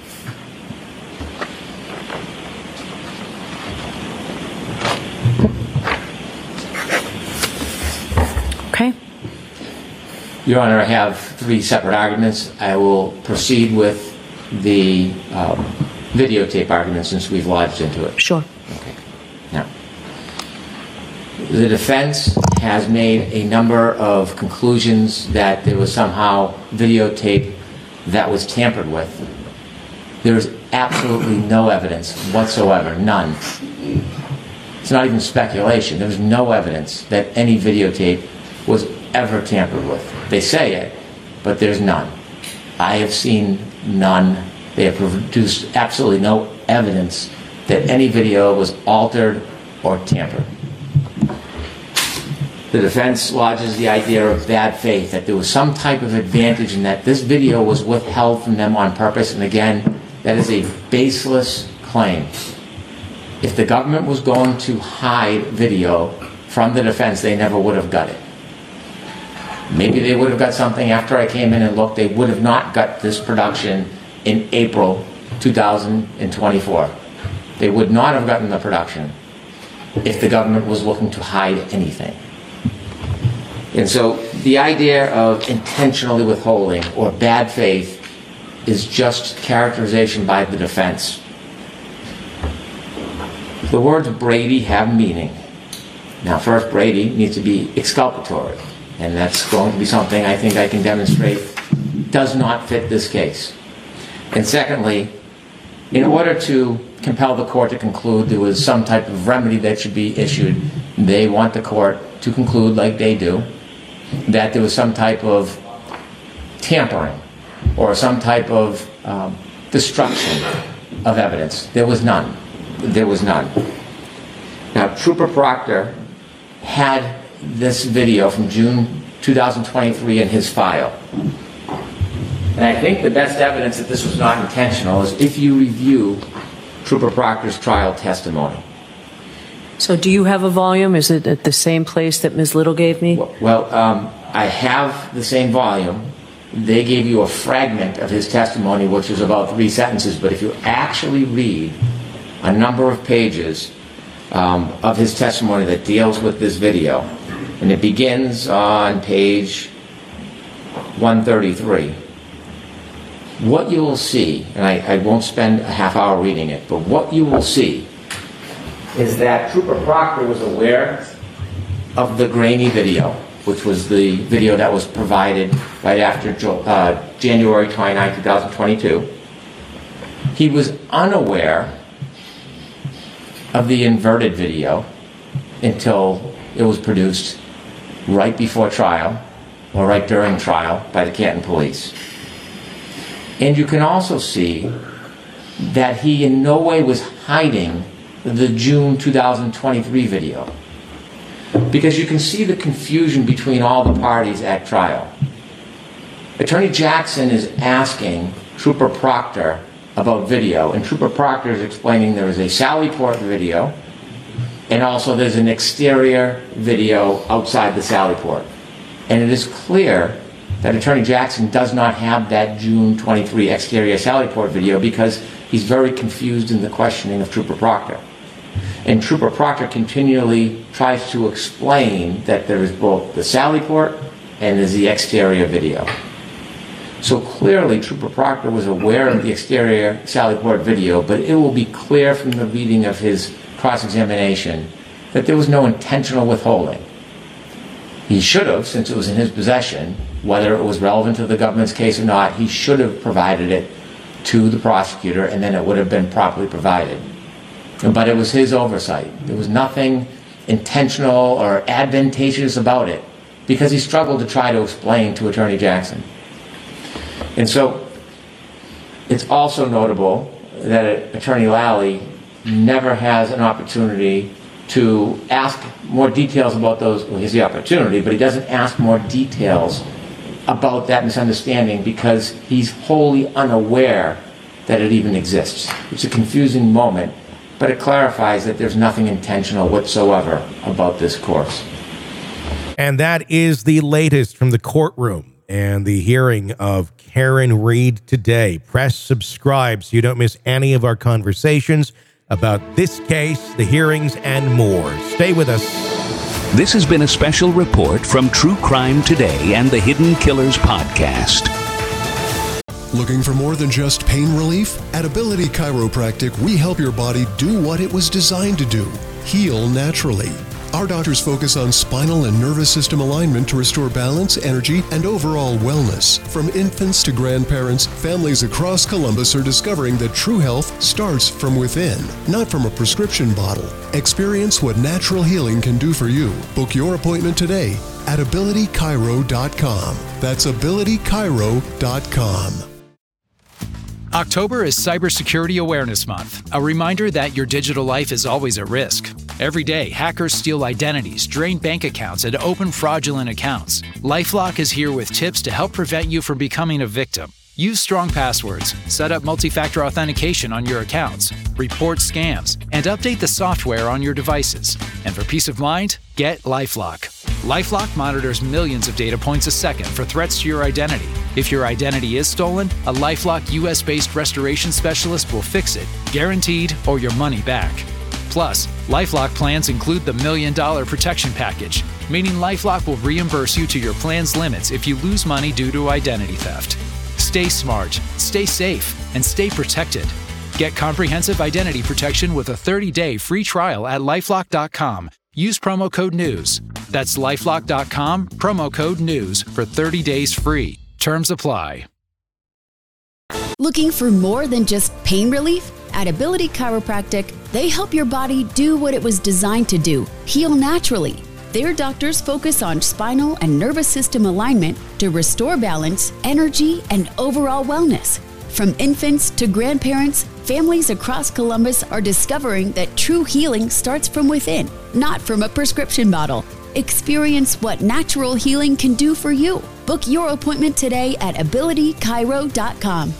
Okay. Your Honor, I have 3 separate arguments. I will proceed with the videotape argument since we've lodged into it. Sure. Okay. Now, the defense has made a number of conclusions that there was somehow videotape that was tampered with. There is absolutely no evidence whatsoever, none. It's not even speculation. There's no evidence that any videotape was ever tampered with. They say it, but there's none. I have seen none. They have produced absolutely no evidence that any video was altered or tampered. The defense lodges the idea of bad faith, that there was some type of advantage and that this video was withheld from them on purpose, and again, that is a baseless claim. If the government was going to hide video from the defense, they never would have got it. Maybe they would have got something after I came in and looked. They would have not got this production in April 2024. They would not have gotten the production if the government was looking to hide anything. And so the idea of intentionally withholding or bad faith is just characterization by the defense. The words Brady have meaning. Now, first, Brady needs to be exculpatory, and that's going to be something I think I can demonstrate does not fit this case. And secondly, in order to compel the court to conclude there was some type of remedy that should be issued, they want the court to conclude, like they do, that there was some type of tampering or some type of destruction of evidence. There was none. There was none. Now, Trooper Proctor had this video from June 2023 in his file. And I think the best evidence that this was not intentional is if you review Trooper Proctor's trial testimony. So do you have a volume? Is it at the same place that Ms. Little gave me? Well, I have the same volume. They gave you a fragment of his testimony, which is about 3 sentences, but if you actually read a number of pages of his testimony that deals with this video, and it begins on page 133, what you will see, and I won't spend a half hour reading it, but what you will see is that Trooper Proctor was aware of the grainy video. which was the video that was provided right after January 29, 2022. He was unaware of the inverted video until it was produced right before trial or right during trial by the Canton police. And you can also see that he in no way was hiding the June 2023 video, because you can see the confusion between all the parties at trial. Attorney Jackson is asking Trooper Proctor about video, and Trooper Proctor is explaining there is a Sallyport video, and also there's an exterior video outside the Sallyport. And it is clear that Attorney Jackson does not have that June 23 exterior Sallyport video because he's very confused in the questioning of Trooper Proctor. And Trooper Proctor continually tries to explain that there is both the Sallyport and there's the exterior video. So clearly Trooper Proctor was aware of the exterior Sallyport video, but it will be clear from the reading of his cross-examination that there was no intentional withholding. He should have, since it was in his possession, whether it was relevant to the government's case or not, he should have provided it to the prosecutor, and then it would have been properly provided. But it was his oversight. There was nothing intentional or advantageous about it, because he struggled to try to explain to Attorney Jackson. And so it's also notable that Attorney Lally never has an opportunity to ask more details about those. Well, he has the opportunity, but he doesn't ask more details about that misunderstanding because he's wholly unaware that it even exists. It's a confusing moment, but it clarifies that there's nothing intentional whatsoever about this course. And that is the latest from the courtroom and the hearing of Karen Read today. Press subscribe so you don't miss any of our conversations about this case, the hearings, and more. Stay with us. This has been a special report from True Crime Today and the Hidden Killers podcast. Looking for more than just pain relief? At Ability Chiropractic, we help your body do what it was designed to do: heal naturally. Our doctors focus on spinal and nervous system alignment to restore balance, energy, and overall wellness. From infants to grandparents, families across Columbus are discovering that true health starts from within, not from a prescription bottle. Experience what natural healing can do for you. Book your appointment today at abilitychiro.com. That's abilitychiro.com. October is Cybersecurity Awareness Month, a reminder that your digital life is always at risk. Every day, hackers steal identities, drain bank accounts, and open fraudulent accounts. LifeLock is here with tips to help prevent you from becoming a victim. Use strong passwords, set up multi-factor authentication on your accounts, report scams, and update the software on your devices. And for peace of mind, get LifeLock. LifeLock monitors millions of data points a second for threats to your identity. If your identity is stolen, a LifeLock US-based restoration specialist will fix it, guaranteed, or your money back. Plus, LifeLock plans include the $1 Million Protection Package, meaning LifeLock will reimburse you to your plan's limits if you lose money due to identity theft. Stay smart, stay safe, and stay protected. Get comprehensive identity protection with a 30-day free trial at LifeLock.com. Use promo code NEWS. That's LifeLock.com, promo code NEWS for 30 days free. Terms apply. Looking for more than just pain relief? At Ability Chiropractic, they help your body do what it was designed to do: heal naturally. Their doctors focus on spinal and nervous system alignment to restore balance, energy, and overall wellness. From infants to grandparents, families across Columbus are discovering that true healing starts from within, not from a prescription bottle. Experience what natural healing can do for you. Book your appointment today at abilitychiro.com.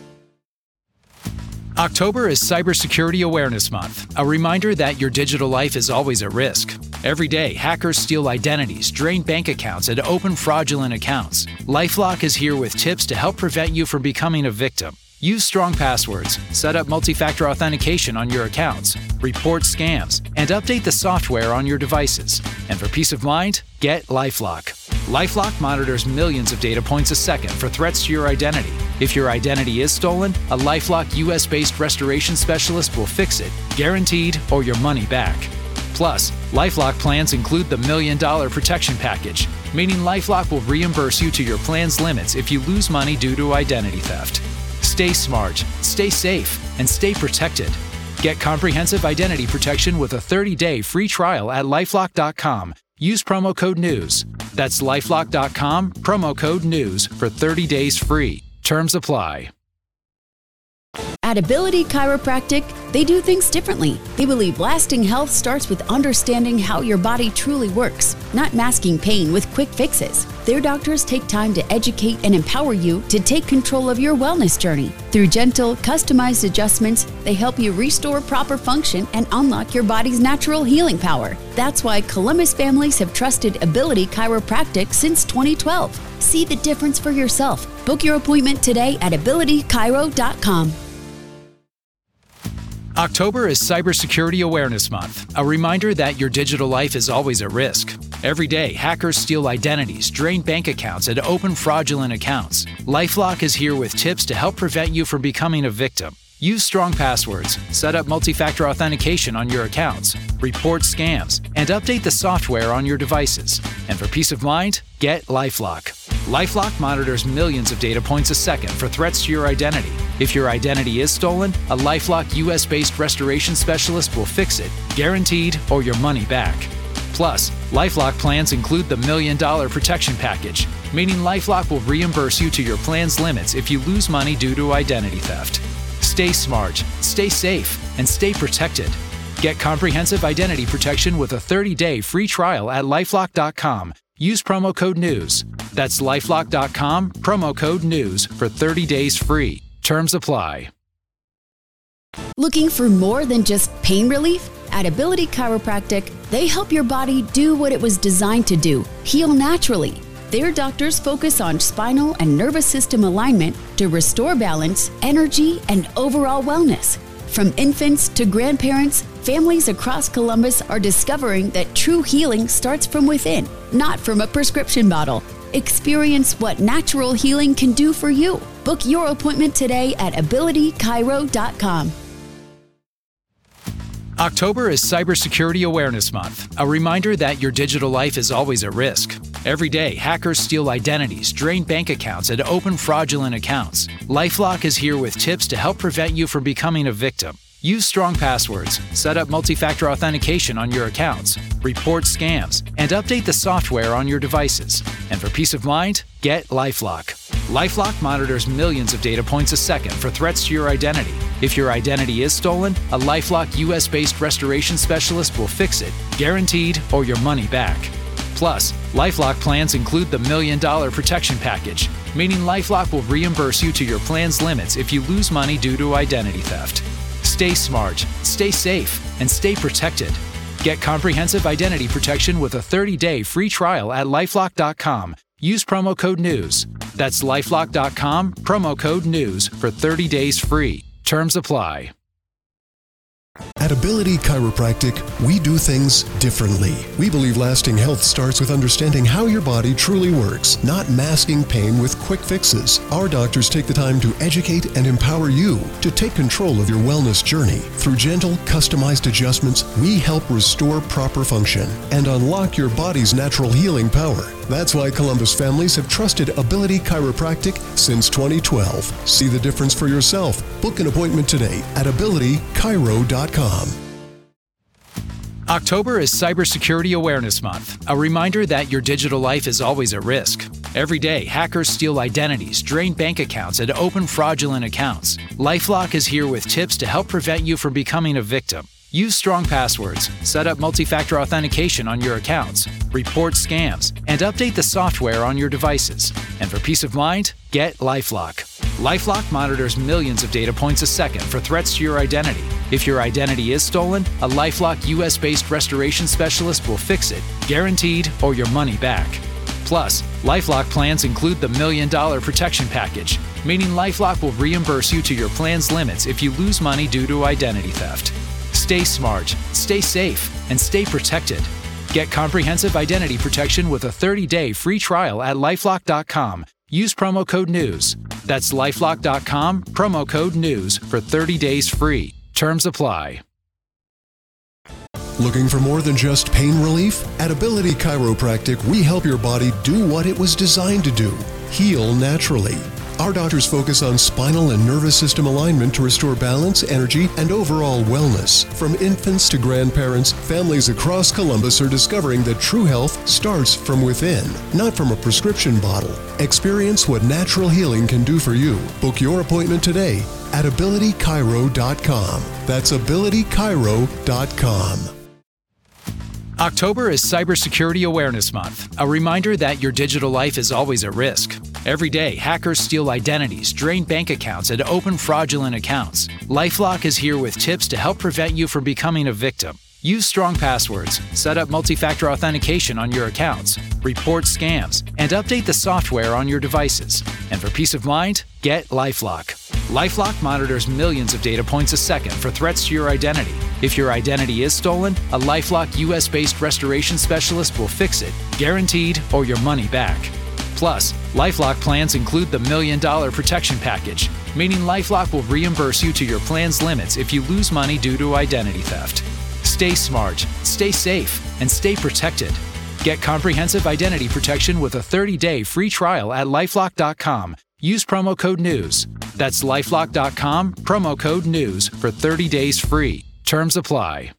October is Cybersecurity Awareness Month, a reminder that your digital life is always at risk. Every day, hackers steal identities, drain bank accounts, and open fraudulent accounts. LifeLock is here with tips to help prevent you from becoming a victim. Use strong passwords, set up multi-factor authentication on your accounts, report scams, and update the software on your devices. And for peace of mind, get LifeLock. LifeLock monitors millions of data points a second for threats to your identity. If your identity is stolen, a LifeLock US-based restoration specialist will fix it, guaranteed, or your money back. Plus, LifeLock plans include the $1 Million Protection Package, meaning LifeLock will reimburse you to your plan's limits if you lose money due to identity theft. Stay smart, stay safe, and stay protected. Get comprehensive identity protection with a 30-day free trial at LifeLock.com. Use promo code NEWS. That's LifeLock.com, promo code NEWS for 30 days free. Terms apply. At Ability Chiropractic, they do things differently. They believe lasting health starts with understanding how your body truly works, not masking pain with quick fixes. Their doctors take time to educate and empower you to take control of your wellness journey. Through gentle, customized adjustments, they help you restore proper function and unlock your body's natural healing power. That's why Columbus families have trusted Ability Chiropractic since 2012. See the difference for yourself. Book your appointment today at abilitychiro.com. October is Cybersecurity Awareness Month, a reminder that your digital life is always at risk. Every day, hackers steal identities, drain bank accounts, and open fraudulent accounts. LifeLock is here with tips to help prevent you from becoming a victim. Use strong passwords, set up multi-factor authentication on your accounts, report scams, and update the software on your devices. And for peace of mind, get LifeLock. LifeLock monitors millions of data points a second for threats to your identity. If your identity is stolen, a LifeLock US-based restoration specialist will fix it, guaranteed, or your money back. Plus, LifeLock plans include the $1 Million Protection Package, meaning LifeLock will reimburse you to your plan's limits if you lose money due to identity theft. Stay smart, stay safe, and stay protected. Get comprehensive identity protection with a 30-day free trial at LifeLock.com. Use promo code NEWS. That's LifeLock.com, promo code NEWS for 30 days free. Terms apply. Looking for more than just pain relief? At Ability Chiropractic, they help your body do what it was designed to do, heal naturally. Their doctors focus on spinal and nervous system alignment to restore balance, energy, and overall wellness. From infants to grandparents, families across Columbus are discovering that true healing starts from within, not from a prescription bottle. Experience what natural healing can do for you. Book your appointment today at abilitychiro.com. October is Cybersecurity Awareness Month, a reminder that your digital life is always at risk. Every day, hackers steal identities, drain bank accounts, and open fraudulent accounts. LifeLock is here with tips to help prevent you from becoming a victim. Use strong passwords, set up multi-factor authentication on your accounts, report scams, and update the software on your devices. And for peace of mind, get LifeLock. LifeLock monitors millions of data points a second for threats to your identity. If your identity is stolen, a LifeLock US-based restoration specialist will fix it, guaranteed, or your money back. Plus, LifeLock plans include the $1 Million Protection Package, meaning LifeLock will reimburse you to your plan's limits if you lose money due to identity theft. Stay smart, stay safe, and stay protected. Get comprehensive identity protection with a 30-day free trial at LifeLock.com. Use promo code NEWS. That's LifeLock.com, promo code NEWS for 30 days free. Terms apply. At Ability Chiropractic, we do things differently. We believe lasting health starts with understanding how your body truly works, not masking pain with quick fixes. Our doctors take the time to educate and empower you to take control of your wellness journey. Through gentle, customized adjustments, we help restore proper function and unlock your body's natural healing power. That's why Columbus families have trusted Ability Chiropractic since 2012. See the difference for yourself. Book an appointment today at abilitychiro.com. October is Cybersecurity Awareness Month, a reminder that your digital life is always at risk. Every day, hackers steal identities, drain bank accounts, and open fraudulent accounts. LifeLock is here with tips to help prevent you from becoming a victim. Use strong passwords, set up multi-factor authentication on your accounts, report scams, and update the software on your devices. And for peace of mind, get LifeLock. LifeLock monitors millions of data points a second for threats to your identity. If your identity is stolen, a LifeLock US-based restoration specialist will fix it, guaranteed, or your money back. Plus, LifeLock plans include the $1 Million Protection Package, meaning LifeLock will reimburse you to your plan's limits if you lose money due to identity theft. Stay smart, stay safe, and stay protected. Get comprehensive identity protection with a 30-day free trial at LifeLock.com. Use promo code NEWS. That's LifeLock.com, promo code NEWS for 30 days free. Terms apply. Looking for more than just pain relief? At Ability Chiropractic, we help your body do what it was designed to do: heal naturally. Our doctors focus on spinal and nervous system alignment to restore balance, energy, and overall wellness. From infants to grandparents, families across Columbus are discovering that true health starts from within, not from a prescription bottle. Experience what natural healing can do for you. Book your appointment today at abilitychiro.com. That's abilitychiro.com. October is Cybersecurity Awareness Month, a reminder that your digital life is always at risk. Every day, hackers steal identities, drain bank accounts, and open fraudulent accounts. LifeLock is here with tips to help prevent you from becoming a victim. Use strong passwords, set up multi-factor authentication on your accounts, report scams, and update the software on your devices. And for peace of mind, get LifeLock. LifeLock monitors millions of data points a second for threats to your identity. If your identity is stolen, a LifeLock US-based restoration specialist will fix it, guaranteed, or your money back. Plus, LifeLock plans include the $1 Million Protection Package, meaning LifeLock will reimburse you to your plan's limits if you lose money due to identity theft. Stay smart, stay safe, and stay protected. Get comprehensive identity protection with a 30-day free trial at LifeLock.com. Use promo code NEWS. That's LifeLock.com, promo code NEWS for 30 days free. Terms apply.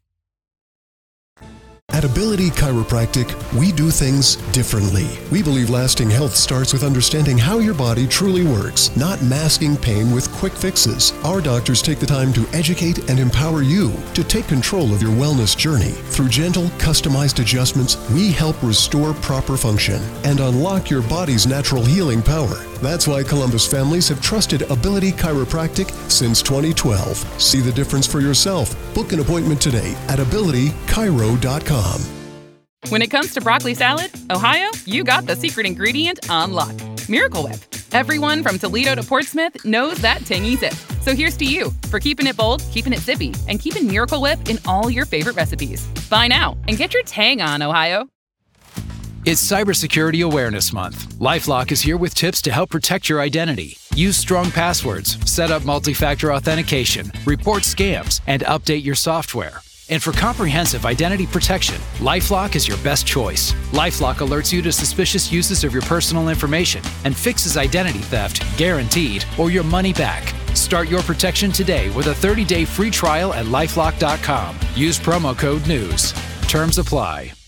At Ability Chiropractic, we do things differently. We believe lasting health starts with understanding how your body truly works, not masking pain with quick fixes. Our doctors take the time to educate and empower you to take control of your wellness journey. Through gentle, customized adjustments, we help restore proper function and unlock your body's natural healing power. That's why Columbus families have trusted Ability Chiropractic since 2012. See the difference for yourself. Book an appointment today at abilitychiro.com. When it comes to broccoli salad, Ohio, you got the secret ingredient on lock: Miracle Whip. Everyone from Toledo to Portsmouth knows that tangy zip. So here's to you for keeping it bold, keeping it zippy, and keeping Miracle Whip in all your favorite recipes. Buy now and get your tang on, Ohio. It's Cybersecurity Awareness Month. LifeLock is here with tips to help protect your identity. Use strong passwords, set up multi-factor authentication, report scams, and update your software. And for comprehensive identity protection, LifeLock is your best choice. LifeLock alerts you to suspicious uses of your personal information and fixes identity theft, guaranteed, or your money back. Start your protection today with a 30-day free trial at LifeLock.com. Use promo code NEWS. Terms apply.